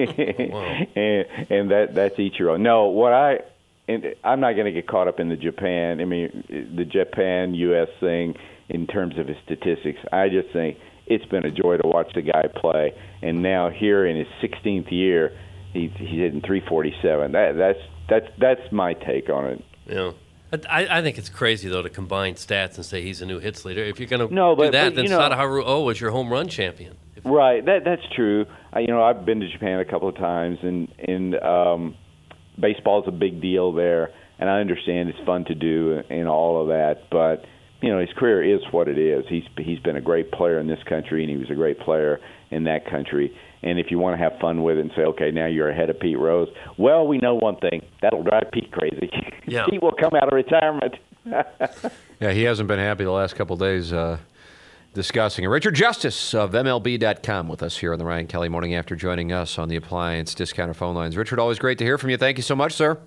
and that that's Ichiro. No, what I and I'm not going to get caught up in the Japan. I mean, the Japan U S thing in terms of his statistics. I just think it's been a joy to watch the guy play. And now here in his sixteenth year, he's he's hitting three forty-seven. That that's that's that's my take on it. Yeah. I, I think it's crazy, though, to combine stats and say he's a new hits leader. If you're going to no, do but, that, but, then you know, Sadaharu Oh was your home run champion. If, right, that that's true. I, you know, I've been to Japan a couple of times, and and um, baseball is a big deal there, and I understand it's fun to do and all of that. But you know, his career is what it is. He's he's been a great player in this country, and he was a great player in that country. And if you want to have fun with it and say, okay, now you're ahead of Pete Rose, well, we know one thing. That'll drive Pete crazy. Yeah. Pete will come out of retirement. Yeah, he hasn't been happy the last couple of days uh, discussing it. Richard Justice of M L B dot com with us here on the Ryan Kelly Morning After, joining us on the Appliance Discounter phone lines. Richard, always great to hear from you. Thank you so much, sir.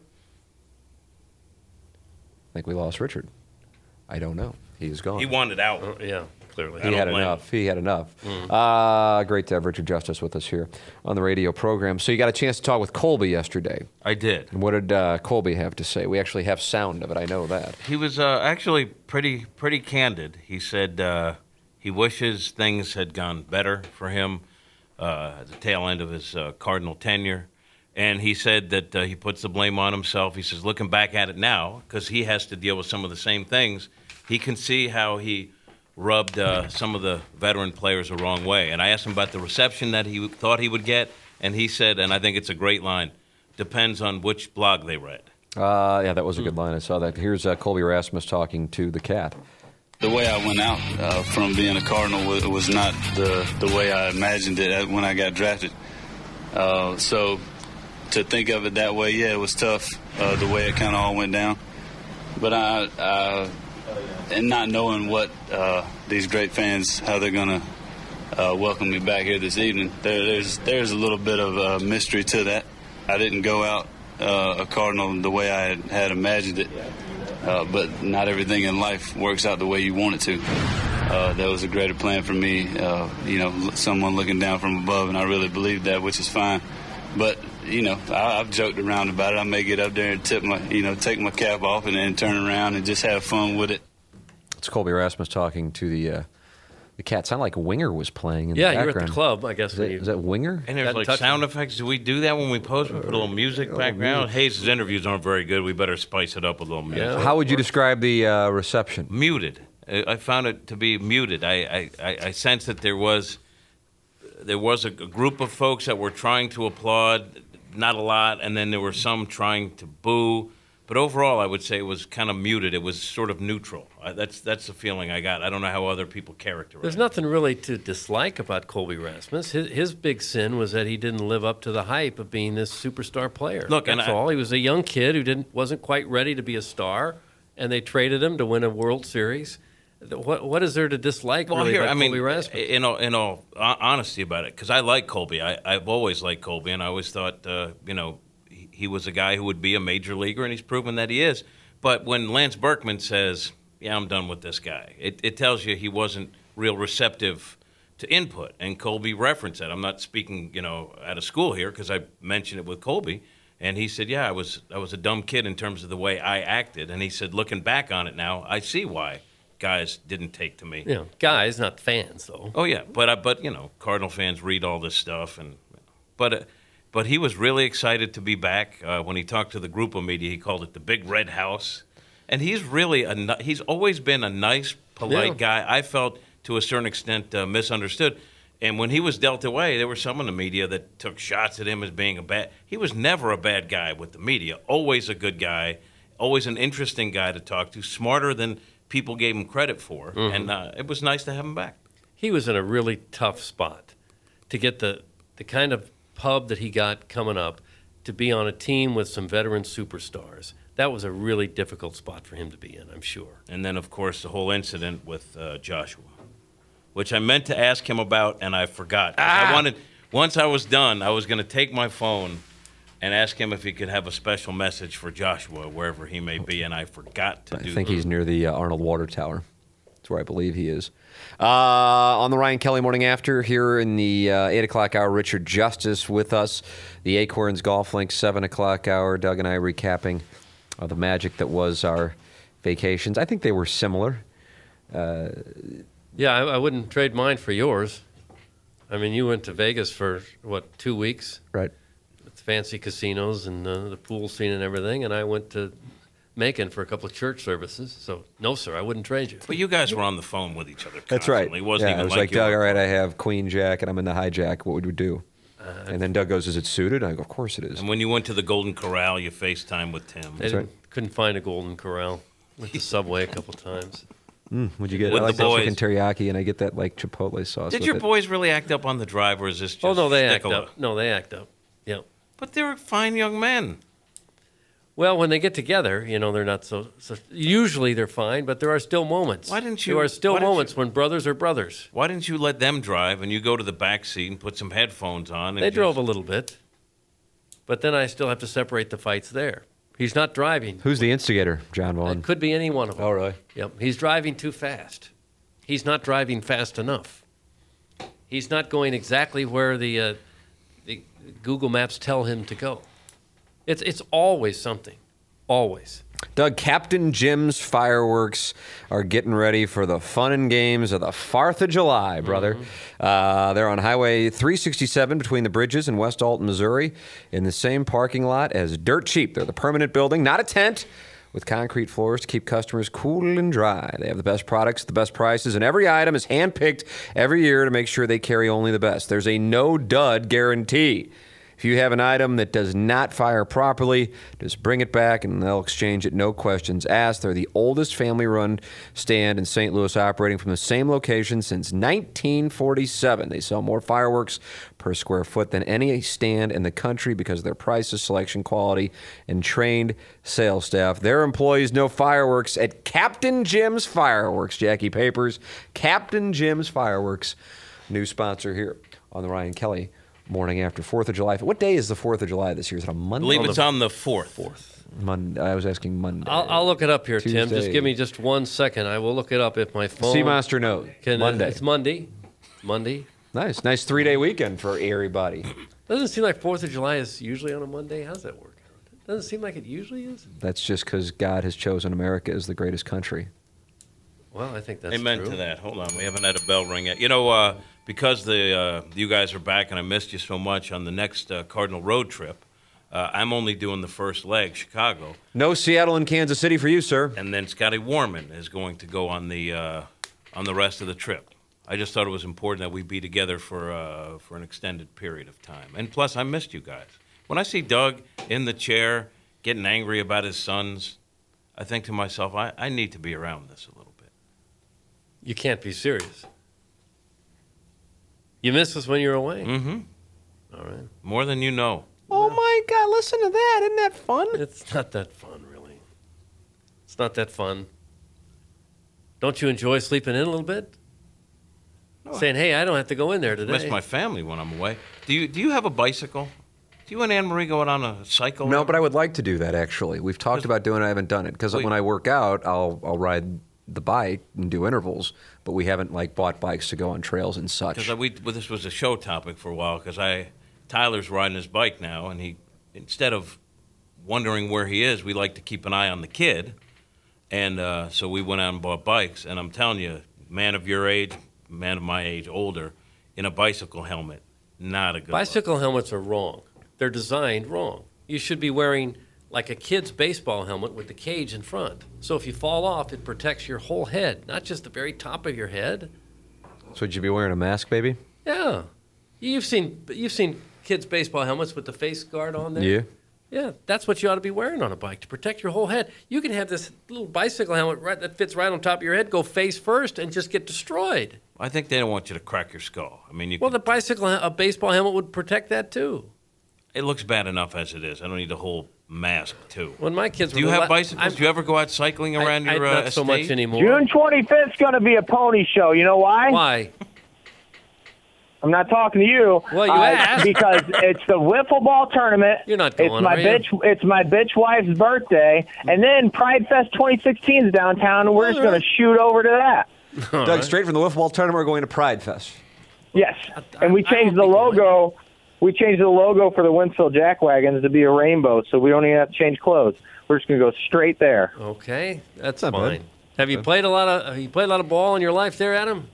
I think we lost Richard. I don't know. He's gone. He wanted out. uh, yeah, clearly. He had enough. He had enough. Mm. Uh, great to have Richard Justice with us here on the radio program. So you got a chance to talk with Colby yesterday. I did. And what did uh, Colby have to say? We actually have sound of it. I know that. He was uh, actually pretty pretty candid. He said uh, he wishes things had gone better for him uh, at the tail end of his uh, Cardinal tenure. And he said that uh, he puts the blame on himself. He says, looking back at it now, because he has to deal with some of the same things, he can see how he rubbed uh, some of the veteran players the wrong way. And I asked him about the reception that he thought he would get, and he said, and I think it's a great line, depends on which blog they read. Uh, yeah, that was a good line. I saw that. Here's uh, Colby Rasmus talking to the Cat. The way I went out uh, from being a Cardinal was, was not the, the way I imagined it when I got drafted. Uh, so to think of it that way, yeah, it was tough, uh, the way it kind of all went down. But I, I and not knowing what uh, these great fans, how they're going to uh, welcome me back here this evening, there, there's there's a little bit of uh, mystery to that. I didn't go out uh, a Cardinal the way I had, had imagined it, uh, but not everything in life works out the way you want it to. Uh, there was a greater plan for me, uh, you know, someone looking down from above, and I really believed that, which is fine. But you know, I, I've joked around about it. I may get up there and tip my, you know, take my cap off and then turn around and just have fun with it. It's Colby Rasmus talking to the uh, the Cat. Sound like Winger was playing in yeah, the background. you're at the club, I guess. Is that, you, is that Winger? And there's like sound him. effects. Do we do that when we post? We put a little music background. Hayes' interviews aren't very good. We better spice it up with a little music. Yeah. How would you describe the uh, reception? Muted. I found it to be muted. I, I, I sensed that there was there was a group of folks that were trying to applaud, not a lot, and then there were some trying to boo. But overall, I would say it was kind of muted. It was sort of neutral. I, that's that's the feeling I got. I don't know how other people characterize it. There's nothing really to dislike about Colby Rasmus. His, his big sin was that he didn't live up to the hype of being this superstar player. Look, that's and I, all. He was a young kid who didn't wasn't quite ready to be a star, and they traded him to win a World Series. What what is there to dislike? Well, really here, about I mean, Colby Rasmus? in all, in all honesty about it, because I like Colby. I, I've always liked Colby, and I always thought, uh, you know, he, he was a guy who would be a major leaguer, and he's proven that he is. But when Lance Berkman says, yeah, I'm done with this guy, it, it tells you he wasn't real receptive to input. And Colby referenced that. I'm not speaking, you know, out of school here because I mentioned it with Colby. And he said, yeah, I was I was a dumb kid in terms of the way I acted. And he said, looking back on it now, I see why guys didn't take to me. You know, guys, not fans, though. Oh, yeah. But, uh, but you know, Cardinal fans read all this stuff. and But uh, but he was really excited to be back. Uh, when he talked to the group of media, he called it the Big Red House. And he's really a he's always been a nice, polite yeah. guy. I felt, to a certain extent, uh, misunderstood. And when he was dealt away, there were some in the media that took shots at him as being a bad – he was never a bad guy with the media, always a good guy, always an interesting guy to talk to, smarter than people gave him credit for. Mm-hmm. And uh, it was nice to have him back. He was in a really tough spot to get the the kind of pub that he got coming up to be on a team with some veteran superstars. That was a really difficult spot for him to be in, I'm sure. And then, of course, the whole incident with uh, Joshua, which I meant to ask him about, and I forgot. Ah. I wanted once I was done, I was going to take my phone and ask him if he could have a special message for Joshua wherever he may be, and I forgot to I do. I think that. he's near the uh, Arnold Water Tower. That's where I believe he is. Uh, on the Ryan Kelly Morning After, here in the uh, eight o'clock hour, Richard Justice with us. The Acorns Golf Link, seven o'clock hour. Doug and I recapping uh, the magic that was our vacations. I think they were similar. Uh, yeah, I, I wouldn't trade mine for yours. I mean, you went to Vegas for, what, two weeks? Right. With fancy casinos and uh, the pool scene and everything, and I went to Macon for a couple of church services. So, no, sir, I wouldn't trade you. But you guys were on the phone with each other constantly. That's right. It wasn't yeah, even I was like, like, you Doug, were- all right, I have Queen Jack and I'm in the hijack. What would we do? Uh, and then Doug goes, is it suited? I go, of course it is. And when you went to the Golden Corral, you FaceTime with Tim. They didn't- couldn't find a Golden Corral. Went to Subway a couple times. Mm, what'd you get? With I like the that boys. chicken teriyaki, and I get that like chipotle sauce. Did with your it. boys really act up on the drive, or is this just Oh, no, they act stickler? up. No, they act up. Yeah. But they're fine young men. Well, when they get together, you know, they're not so, so. Usually they're fine, but there are still moments. Why didn't you- There are still why didn't moments you- when brothers are brothers. Why didn't you let them drive and you go to the back seat and put some headphones on? And They just- drove a little bit, but then I still have to separate the fights there. He's not driving. Who's the instigator? John Vaughn. It could be any one of them. Oh, really? Yep. He's driving too fast. He's not driving fast enough. He's not going exactly where the uh, the Google Maps tell him to go. It's it's always something. Always. Doug, Captain Jim's fireworks are getting ready for the fun and games of the fourth of July, brother. Mm-hmm. Uh, they're on Highway three sixty-seven between the bridges in West Alton, Missouri, in the same parking lot as Dirt Cheap. They're the permanent building, not a tent, with concrete floors to keep customers cool and dry. They have the best products, the best prices, and every item is handpicked every year to make sure they carry only the best. There's a no-dud guarantee. If you have an item that does not fire properly, just bring it back and they'll exchange it, no questions asked. They're the oldest family-run stand in Saint Louis, operating from the same location since nineteen forty-seven. They sell more fireworks per square foot than any stand in the country because of their prices, selection, quality, and trained sales staff. Their employees know fireworks at Captain Jim's Fireworks. Jackie Papers, Captain Jim's Fireworks, new sponsor here on the Ryan Kelly Morning After. fourth of July. What day is the fourth of July this year? Is it a Monday? I believe it's on the fourth. Fourth. Monday. I was asking Monday. I'll, I'll look it up here, Tim. Just Tuesday. give me just one second. I will look it up if my phone. Sea Monster note. Can, Monday. It's Monday. Monday. Nice. Nice three-day weekend for everybody. Doesn't it seem like fourth of July is usually on a Monday? How's that work? Doesn't it seem like it usually is? That's just because God has chosen America as the greatest country. Well, I think that's Amen true. to that. Hold on, we haven't had a bell ring yet. You know, uh, because the uh, you guys are back and I missed you so much on the next uh, Cardinal road trip, uh, I'm only doing the first leg, Chicago, No Seattle and Kansas City for you, sir. and then Scotty Warman is going to go on the uh, on the rest of the trip. I just thought it was important that we be together for uh, for an extended period of time. And plus, I missed you guys. When I see Doug in the chair getting angry about his sons, I think to myself, I, I need to be around this a little bit. You can't be serious. You missed us when you were away. Mm-hmm. All right. More than you know. Oh, my God. Listen to that. Isn't that fun? It's not that fun, really. It's not that fun. Don't you enjoy sleeping in a little bit? No, Saying, hey, I don't have to go in there I today. miss my family when I'm away. Do you do you have a bicycle? Do you and Anne Marie go out on a cycle? No, but I would like to do that, actually. We've talked about doing it. I haven't done it. Because Wait. when I work out, I'll I'll ride the bike and do intervals. But we haven't, like, bought bikes to go on trails and such. Because we well, this was a show topic for a while. Because I Tyler's riding his bike now, and he instead of wondering where he is, we like to keep an eye on the kid, and uh, so we went out and bought bikes. And I'm telling you, man of your age, man of my age, older, in a bicycle helmet, not a good look. Bicycle helmets are wrong. They're designed wrong. You should be wearing like a kid's baseball helmet with the cage in front. So if you fall off, it protects your whole head, not just the very top of your head. So would you be wearing a mask, baby? Yeah. You've seen you've seen kids' baseball helmets with the face guard on there. Yeah. Yeah, that's what you ought to be wearing on a bike to protect your whole head. You can have this little bicycle helmet right, that fits right on top of your head, go face first, and just get destroyed. I think they don't want you to crack your skull. I mean, you Well, can, the bicycle, a baseball helmet would protect that too. it looks bad enough as it is. I don't need the whole mask too. When my kids Do you were have little, I- bicycles? I'm- Do you ever go out cycling around I, your I, uh, not so much estate? anymore. June twenty-fifth is going to be a pony show. You know why? Why? I'm not talking to you. Well, you uh, asked. because it's the wiffle ball tournament. You're not going, It's my are you? bitch. It's my bitch wife's birthday, and then Pride Fest twenty sixteen is downtown, and we're just going to shoot over to that. All Doug, right. straight from the Wiffle Ball tournament, we're going to Pride Fest. Yes, and we I changed won't the be going. logo. We changed the logo for the Winsfield Jackwagons to be a rainbow, so we don't even have to change clothes. We're just going to go straight there. Okay, that's Not fine. bad. Have you played a lot of? Have you played a lot of ball in your life, there, Adam?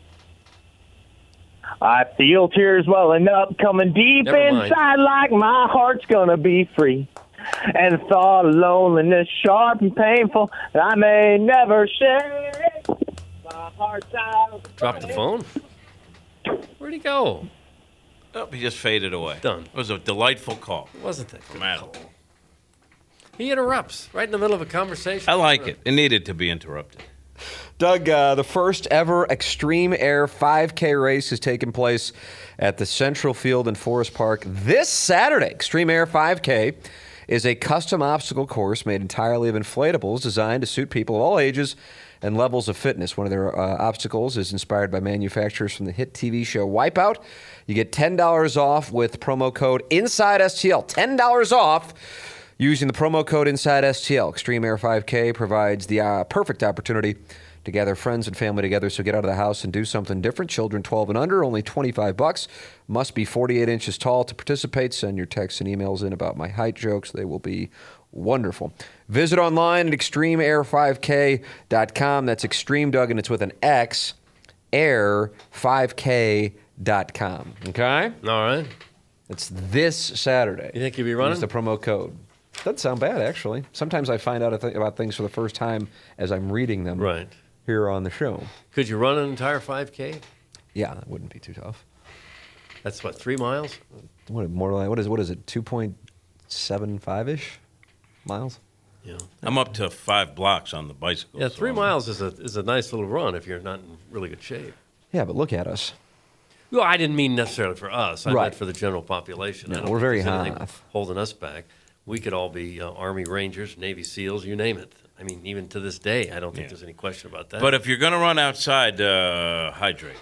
I feel tears welling up, coming deep Never mind. inside, like my heart's gonna be free. And the thought of loneliness, sharp and painful, that I may never share. My heart's out. Drop the phone. Where'd he go? Oh, he just faded away. Done. It was a delightful call. Wasn't that from good? Adam. He interrupts right in the middle of a conversation. I like it. It needed to be interrupted. Doug, uh, the first ever Extreme Air five K race is taking place at the Central Field in Forest Park this Saturday. Extreme Air five K is a custom obstacle course made entirely of inflatables designed to suit people of all ages and levels of fitness. One of their uh, obstacles is inspired by manufacturers from the hit T V show Wipeout. You get ten dollars off with promo code INSIDESTL. ten dollars off using the promo code INSIDESTL. Extreme Air five K provides the uh, perfect opportunity to gather friends and family together, so get out of the house and do something different. Children twelve and under, only twenty-five bucks. Must be forty-eight inches tall to participate. Send your texts and emails in about my height jokes. They will be wonderful. Visit online at extreme air five k dot com. That's Extreme, Doug, and it's with an X, air five k dot com. Okay? All right. It's this Saturday. You think you'll be running? Use the promo code. Doesn't sound bad, actually. Sometimes I find out a th- about things for the first time as I'm reading them Right. here on the show. Could you run an entire five K? Yeah, that wouldn't be too tough. That's what, three miles? What more like what is what is it? Two point seven five ish miles. Yeah. I'm up to five blocks on the bicycle. Yeah, so three I'm- miles is a is a nice little run if you're not in really good shape. Yeah, but look at us. Well, I didn't mean necessarily for us. I Right. meant for the general population. No, I don't we're think very there's anything hot. holding us back. We could all be uh, Army Rangers, Navy SEALs, you name it. I mean, even to this day, I don't think Yeah. there's any question about that. But if you're going to run outside, uh, hydrate.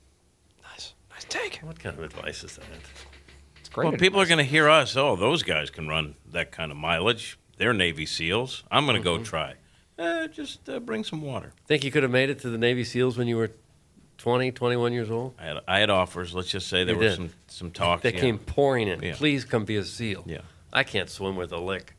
Nice, nice take. What kind of advice is that? It's great. Well, people are going to hear us. Oh, those guys can run that kind of mileage. They're Navy SEAls. I'm going to Mm-hmm. go try. Eh, just uh, bring some water. Think you could have made it to the Navy SEALs when you were twenty, twenty-one years old? I had, I had offers. Let's just say there You were did. some some talk. They yeah. came pouring in. Yeah. Please come be a SEAL. Yeah. I can't swim with a lick.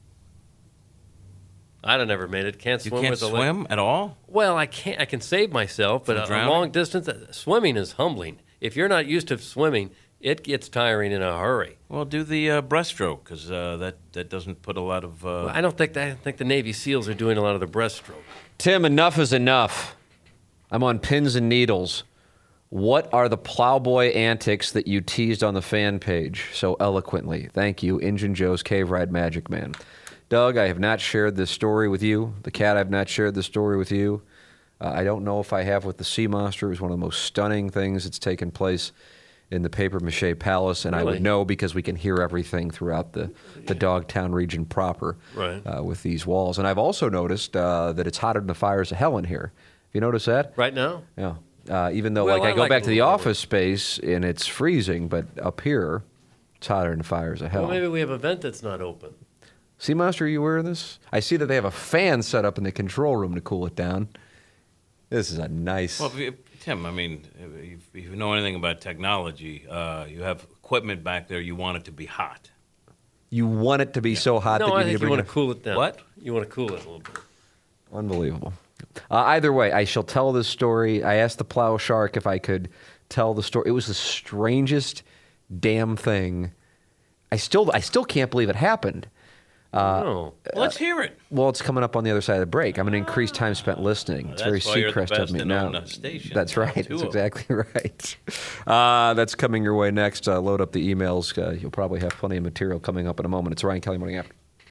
I'd have never made it. Can't You swim can't with a lick. swim at all? Well, I can't. I can save myself, but From a, a drowning? long distance uh, swimming is humbling. If you're not used to swimming, it gets tiring in a hurry. Well, do the uh, breaststroke because uh, that that doesn't put a lot of. Uh, Well, I don't think that, I think the Navy SEALs are doing a lot of the breaststroke. Tim, enough is enough. I'm on pins and needles. What are the plowboy antics that you teased on the fan page so eloquently? Thank you, Injun Joe's Cave Ride Magic Man. Doug, I have not shared this story with you. The cat, I've not shared this story with you. Uh, I don't know if I have with the sea monster. It was one of the most stunning things that's taken place in the papier-mâché palace, and I Really? would know because we can hear everything throughout the, the Dogtown region proper Right. uh, with these walls. And I've also noticed uh, that it's hotter than the fires of hell in here. Have you noticed that? Right now? Yeah. Uh, even though, Well, like, I, I go like back it to a the little office space and it's freezing, but up here, it's hotter than the fires of hell. Well, maybe we have a vent that's not open. Sea Monster, are you aware of this? I see that they have a fan set up in the control room to cool it down. This is a nice. well, if you, Tim, I mean, if, if you know anything about technology, uh, you have equipment back there. You want it to be hot. You want it to be so hot No, that you I need think to you bring want a- to cool it down. What? You want to cool it a little bit. Unbelievable. Uh, either way, I shall tell this story. I asked the plow shark if I could tell the story. It was the strangest damn thing. I still, I still can't believe it happened. Uh, oh. Let's hear it. Well, it's coming up on the other side of the break. I'm going to increase time spent listening. It's That's very why you're the Seacrest of best me and now. own a station. That's right. Two That's of them. exactly right. Uh, that's coming your way next. Uh, load up the emails. Uh, you'll probably have plenty of material coming up in a moment. It's Ryan Kelly Morning After.